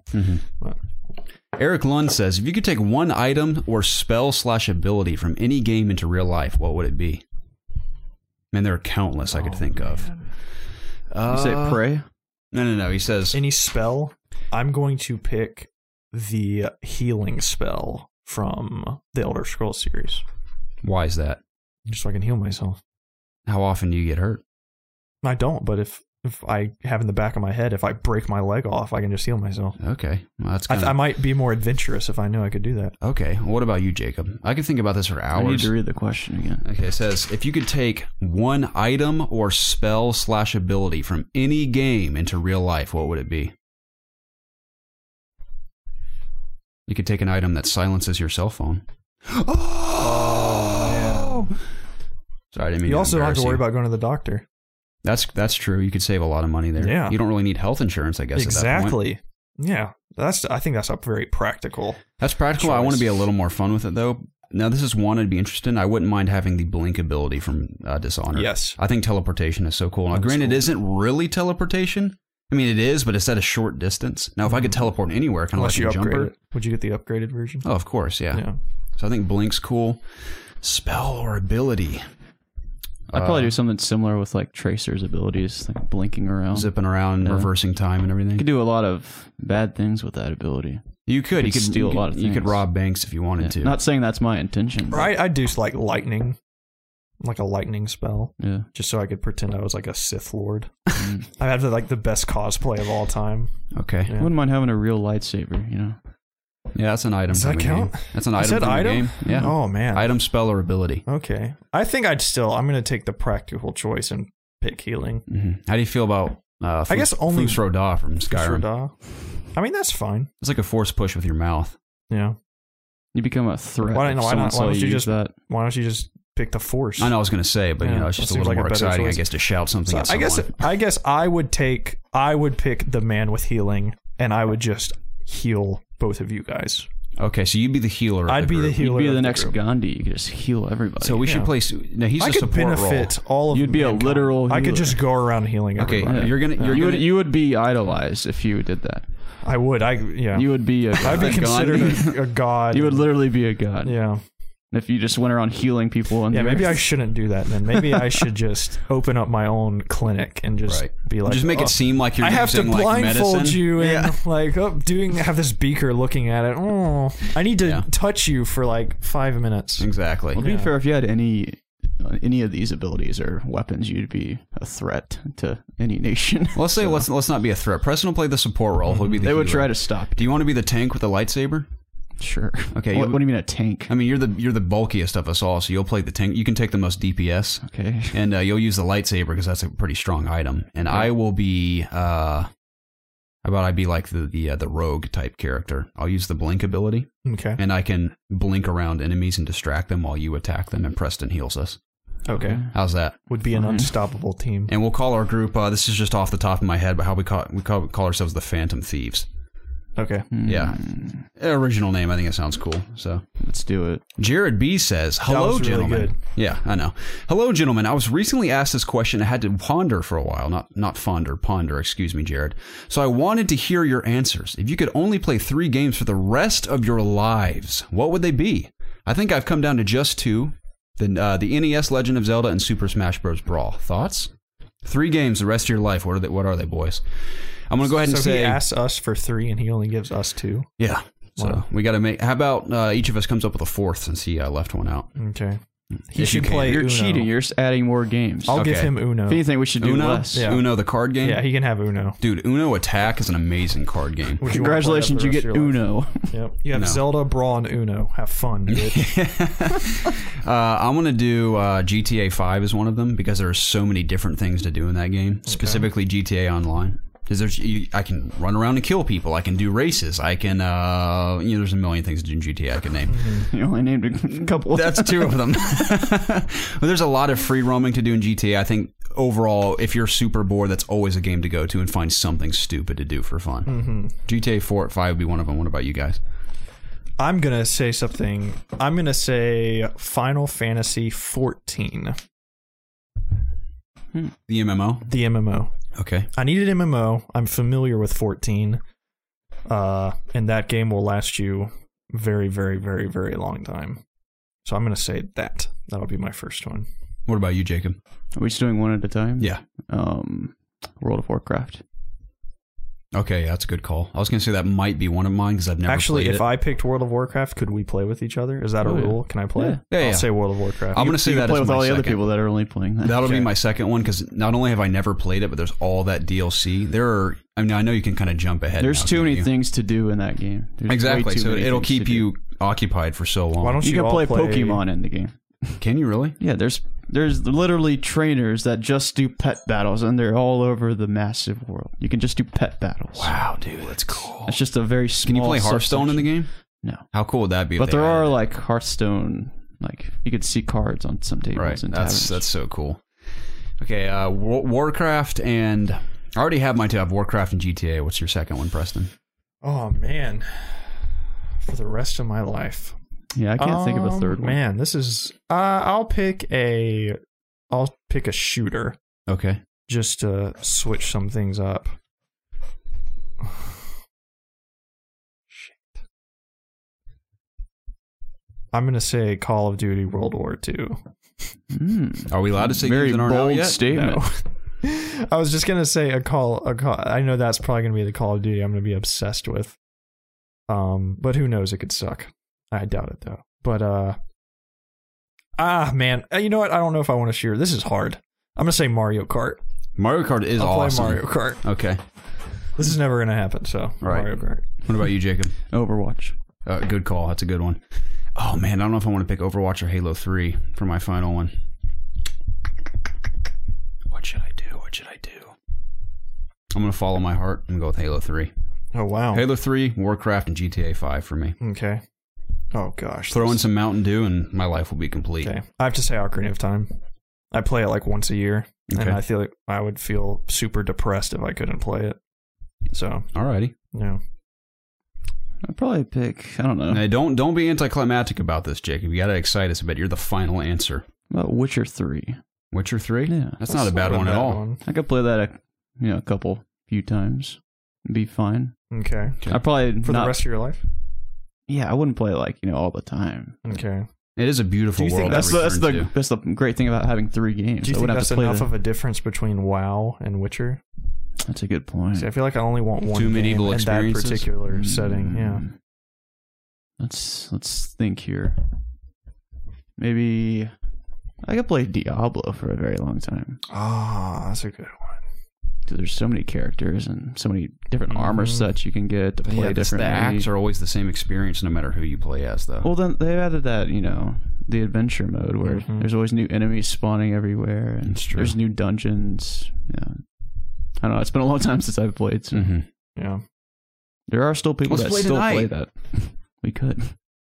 Eric Lund says, if you could take one item or spell/ability from any game into real life, what would it be? Man, there are countless I could think of. You say Prey? No. He says any spell. I'm going to pick the healing spell from the Elder Scrolls series. Why is that? Just so I can heal myself. How often do you get hurt? I don't, but if I have in the back of my head, if I break my leg off, I can just heal myself. Okay. Well, that's I might be more adventurous if I knew I could do that. Okay. Well, what about you, Jacob? I could think about this for hours. I need to read the question again. Okay. It says, if you could take one item or spell/ability from any game into real life, what would it be? You could take an item that silences your cell phone. Oh, yeah. Sorry, I didn't mean you also don't have to worry about going to the doctor. That's true. You could save a lot of money there. Yeah. You don't really need health insurance, I guess. Exactly. At that point. Yeah. I think that's a very practical. That's practical. choice. I want to be a little more fun with it though. Now, this is one I'd be interested in. I wouldn't mind having the blink ability from Dishonored. Yes. I think teleportation is so cool. Now, granted, it isn't really teleportation. I mean, it is, but it's at a short distance. Now, if I could teleport anywhere, kind of like a jumper. Would you get the upgraded version? Oh, of course, yeah. So I think blink's cool. Spell or ability. I'd probably do something similar with like Tracer's abilities, like blinking around. Zipping around, reversing time and everything. You could do a lot of bad things with that ability. You could steal a lot of things. You could rob banks if you wanted to. Not saying that's my intention. I'd do like lightning. Like a lightning spell. Yeah. Just so I could pretend I was like a Sith Lord. I have the best cosplay of all time. Okay. Yeah. I wouldn't mind having a real lightsaber, you know? Yeah, that's an item. Does that count? That's an item from the game. Yeah. Oh, man. Item, spell, or ability. Okay. I think I'm going to take the practical choice and pick healing. Mm-hmm. How do you feel about I guess only Fus Ro Dah from Skyrim? Ro Dah. I mean, that's fine. It's like a force push with your mouth. Yeah. You become a threat. Why don't you just pick the force? I know I was going to say, but it's just a little more exciting, I guess, to shout something at someone. I guess I would pick the man with healing, and I would just heal both of you guys. Okay, so you'd be the healer. I'd be the healer. You'd be the next Gandhi. You could just heal everybody. So we should play. Now he's a support role. All of You'd be mankind. a literal healer. I could just go around healing everybody. Okay, you would be idolized if you did that. I would. You would be a god. I'd be considered a god. You would literally be a god. Yeah. if you just went around healing people. Yeah, maybe I shouldn't do that then. Maybe I should just open up my own clinic and just be like, just make it seem like you're I have to using, like, blindfold medicine. you and like have this beaker looking at it. Oh, I need to touch you for like 5 minutes. Exactly. Well, to be fair, if you had any of these abilities or weapons, you'd be a threat to any nation. Let's say let's not be a threat. Preston will play the support role. He'll be the They would healer. try to stop you. Do you want to be the tank with the lightsaber? Sure. Okay. What do you mean a tank? I mean, you're the bulkiest of us all, so you'll play the tank. You can take the most DPS. Okay. And you'll use the lightsaber because that's a pretty strong item. And I will be how about I be like the rogue type character. I'll use the blink ability. Okay. And I can blink around enemies and distract them while you attack them, and Preston heals us. Okay. How's that? Would be an unstoppable team. And we'll call our group, this is just off the top of my head, but how we call ourselves the Phantom Thieves. Okay. Yeah. Original name, I think it sounds cool. So let's do it. Jared B says, hello, was really gentlemen. good. Yeah, I know. Hello, gentlemen. I was recently asked this question. I had to ponder for a while. Ponder, excuse me, Jared. So I wanted to hear your answers. If you could only play 3 games for the rest of your lives, what would they be? I think I've come down to just 2. The NES Legend of Zelda and Super Smash Bros. Brawl. Thoughts? 3 games the rest of your life. What are they, boys? I'm going to go ahead and say... he asks us for 3 and he only gives us 2? Yeah. So we got to make... How about each of us comes up with a 4th since he left one out? Okay. He should play You're Uno. cheating. You're just adding more games. I'll give him Uno. If anything, we should do Uno? less. Yeah. Uno, the card game? Yeah, he can have Uno. Dude, Uno Attack is an amazing card game. Would Congratulations, you want to get play that for the rest Uno. of your life? Yep. You have Zelda, Brawl, and Uno. Have fun, dude. I'm going to do GTA 5 as one of them because there are so many different things to do in that game, specifically GTA Online. Because I can run around and kill people. I can do races. I can, there's a million things to do in GTA I can name. You only named a couple. That's 2 of them. But there's a lot of free roaming to do in GTA. I think overall, if you're super bored, that's always a game to go to and find something stupid to do for fun. GTA 4 at 5 would be one of them. What about you guys? I'm going to say something. I'm going to say Final Fantasy 14. The MMO? The MMO. Okay. I needed MMO. I'm familiar with 14. And that game will last you very, very, very, very long time. So I'm going to say that. That'll be my first one. What about you, Jacob? Are we just doing one at a time? Yeah. World of Warcraft. Okay, yeah, that's a good call. I was going to say that might be one of mine because I've never Actually, played if I picked World of Warcraft, could we play with each other? Is that a rule? Can I play? Yeah, I'll say World of Warcraft. I'm going to say that play as with my all the second. other people that are only playing that. That'll be my second one because not only have I never played it, but there's all that DLC. I know you can kind of jump ahead. There's now, too many you? things to do in that game. There's Exactly, way too so many it'll things keep to you do. occupied for so long. Why don't You can all play Pokemon in the game. Can you really? Yeah, there's literally trainers that just do pet battles, and they're all over the massive world. You can just do pet battles. Wow, dude, that's cool. That's just a very small. Can you play Hearthstone in the subsection. game? No. How cool would that be? But there are like Hearthstone, like you could see cards on some tables. Right. And That's so cool. Okay, Warcraft and I already have my 2. I have Warcraft and GTA. What's your second one, Preston? Oh, man. For the rest of my life. Yeah, I can't think of a third one. Man, this is... I'll pick a shooter. Okay. Just to switch some things up. Shit. I'm going to say Call of Duty World War II. Are we allowed to say very games that aren't out bold yet? statement? No. I was just going to say a call. I know that's probably going to be the Call of Duty I'm going to be obsessed with. But who knows? It could suck. I doubt it though. But man, you know what? I don't know if I want to share. This is hard. I'm gonna say Mario Kart. Mario Kart is I'll awesome. play Mario Kart. Okay. This is never gonna happen. So Right. Mario Kart. What about you, Jacob? Overwatch. Good call. That's a good one. Oh man, I don't know if I want to pick Overwatch or Halo 3 for my final one. What should I do? I'm gonna follow my heart and go with Halo 3. Oh wow. Halo 3, Warcraft, and GTA 5 for me. Okay. Oh gosh. Throw in some Mountain Dew and my life will be complete. Okay. I have to say Ocarina of Time. I play it like once a year, and I feel like I would feel super depressed if I couldn't play it. So. Alrighty. Yeah. I'd probably pick. I don't know. Now, don't be anticlimactic about this, Jacob. You got to excite us a bit. You're the final answer. About Witcher 3. Witcher 3? Yeah. That's not a bad one at all. I could play that a few times. It'd be fine. Okay. I probably for the rest of your life. Yeah, I wouldn't play it all the time. Okay. It is a beautiful world. That's the great thing about having 3 games. Do you think that's enough of a difference between WoW and Witcher? That's a good point. See, I feel like I only want one 2 game medieval in that particular setting. Yeah. Let's think here. Maybe I could play Diablo for a very long time. That's a good one. Because there's so many characters and so many different armor sets you can get to play different. The acts are always the same experience no matter who you play as, though. Well, then they added that, the adventure mode where there's always new enemies spawning everywhere and there's new dungeons. Yeah. I don't know. It's been a long time since I've played. So. Yeah. There are still people that still tonight. play that. We could.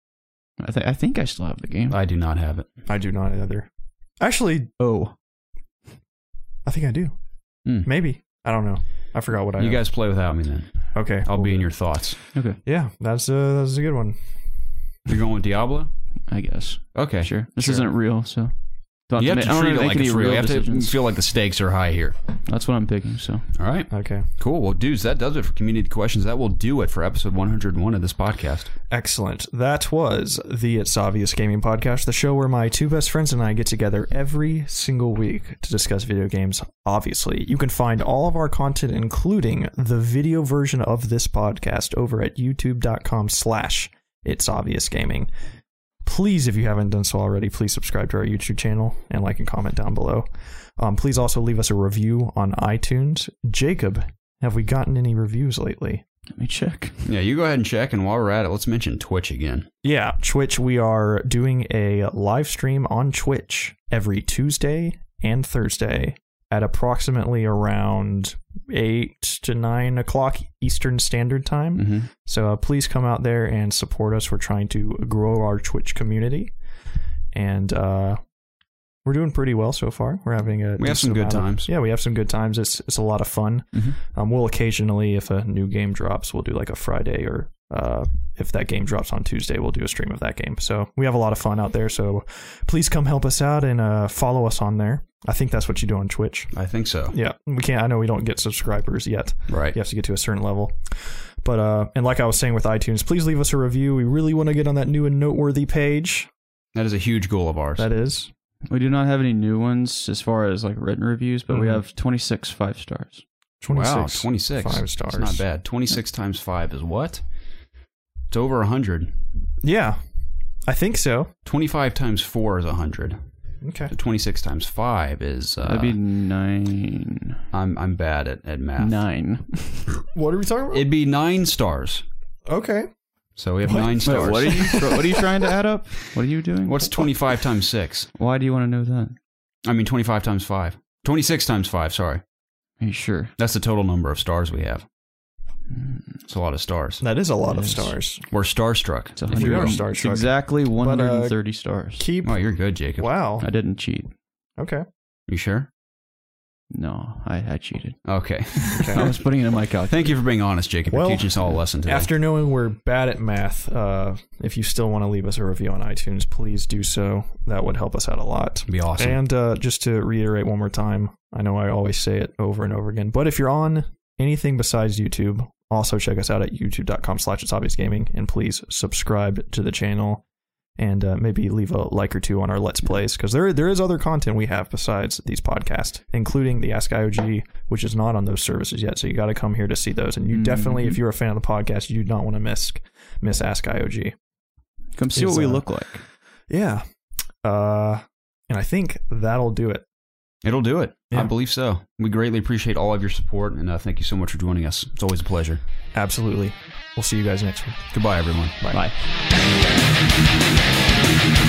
I think I still have the game. I do not have it. I do not either. Actually, I think I do. Maybe. I don't know. I forgot what I You guys play without me then. Okay. I'll be in your thoughts. Okay. Yeah, that's a good one. You're going with Diablo? I guess. Okay. Sure. This isn't real, so... You have to treat it like it's real. You have to feel like the stakes are high here. That's what I'm picking, so... All right. Okay. Cool. Well, dudes, that does it for Community Questions. That will do it for episode 101 of this podcast. Excellent. That was the It's Obvious Gaming Podcast, the show where my 2 best friends and I get together every single week to discuss video games. Obviously, you can find all of our content, including the video version of this podcast, over at youtube.com/itsobviousgaming. Please, if you haven't done so already, please subscribe to our YouTube channel and like and comment down below. Please also leave us a review on iTunes. Jacob, have we gotten any reviews lately? Let me check. Yeah, you go ahead and check, and while we're at it, let's mention Twitch again. Yeah, Twitch. We are doing a live stream on Twitch every Tuesday and Thursday at approximately around 8 to 9 o'clock Eastern Standard Time. So please come out there and support us. We're trying to grow our Twitch community, and we're doing pretty well so far. We're having we have some good times. Yeah, we have some good times. It's a lot of fun. We'll occasionally, if a new game drops, we'll do like a Friday, or if that game drops on Tuesday, we'll do a stream of that game. So we have a lot of fun out there. So please come help us out and follow us on there. I think that's what you do on Twitch. I think so. Yeah, we can't. I know we don't get subscribers yet. Right. You have to get to a certain level. But and like I was saying with iTunes, please leave us a review. We really want to get on that new and noteworthy page. That is a huge goal of ours. That is. We do not have any new ones as far as like written reviews, but we have 26 5 stars. 26. Wow, 26. 5 stars. That's not bad. 26 times 5 is what? It's over 100. Yeah, I think so. 25 times 4 is 100. Okay. So 26 times 5 is... That'd be 9. I'm bad at math. 9. What are we talking about? It'd be 9 stars. Okay. So we have 9 stars. Wait, what are you trying to add up? What are you doing? What's 25 times 6? Why do you want to know that? I mean 25 times 5. 26 times 5, sorry. Are you sure? That's the total number of stars we have. It's a lot of stars. That is a lot of stars. We're starstruck. It's 100. It's exactly 130 stars. Oh, you're good, Jacob. Wow. I didn't cheat. Okay. You sure? No, I cheated. Okay. I was putting it in my calculator. Thank you for being honest, Jacob. You're teaching us all a lesson today. After knowing we're bad at math, if you still want to leave us a review on iTunes, please do so. That would help us out a lot. Be awesome. And just to reiterate one more time, I know I always say it over and over again, but if you're on anything besides YouTube, also check us out at youtube.com/itsobviousgaming, and please subscribe to the channel and maybe leave a like or 2 on our Let's Plays, because there is other content we have besides these podcasts, including the Ask IOG, which is not on those services yet, so you got to come here to see those. And you definitely, if you're a fan of the podcast, you do not want to miss Ask IOG. Come see what we look like. Yeah. And I think that'll do it. It'll do it. Yeah. I believe so. We greatly appreciate all of your support, and thank you so much for joining us. It's always a pleasure. Absolutely. We'll see you guys next week. Goodbye, everyone. Bye. Bye.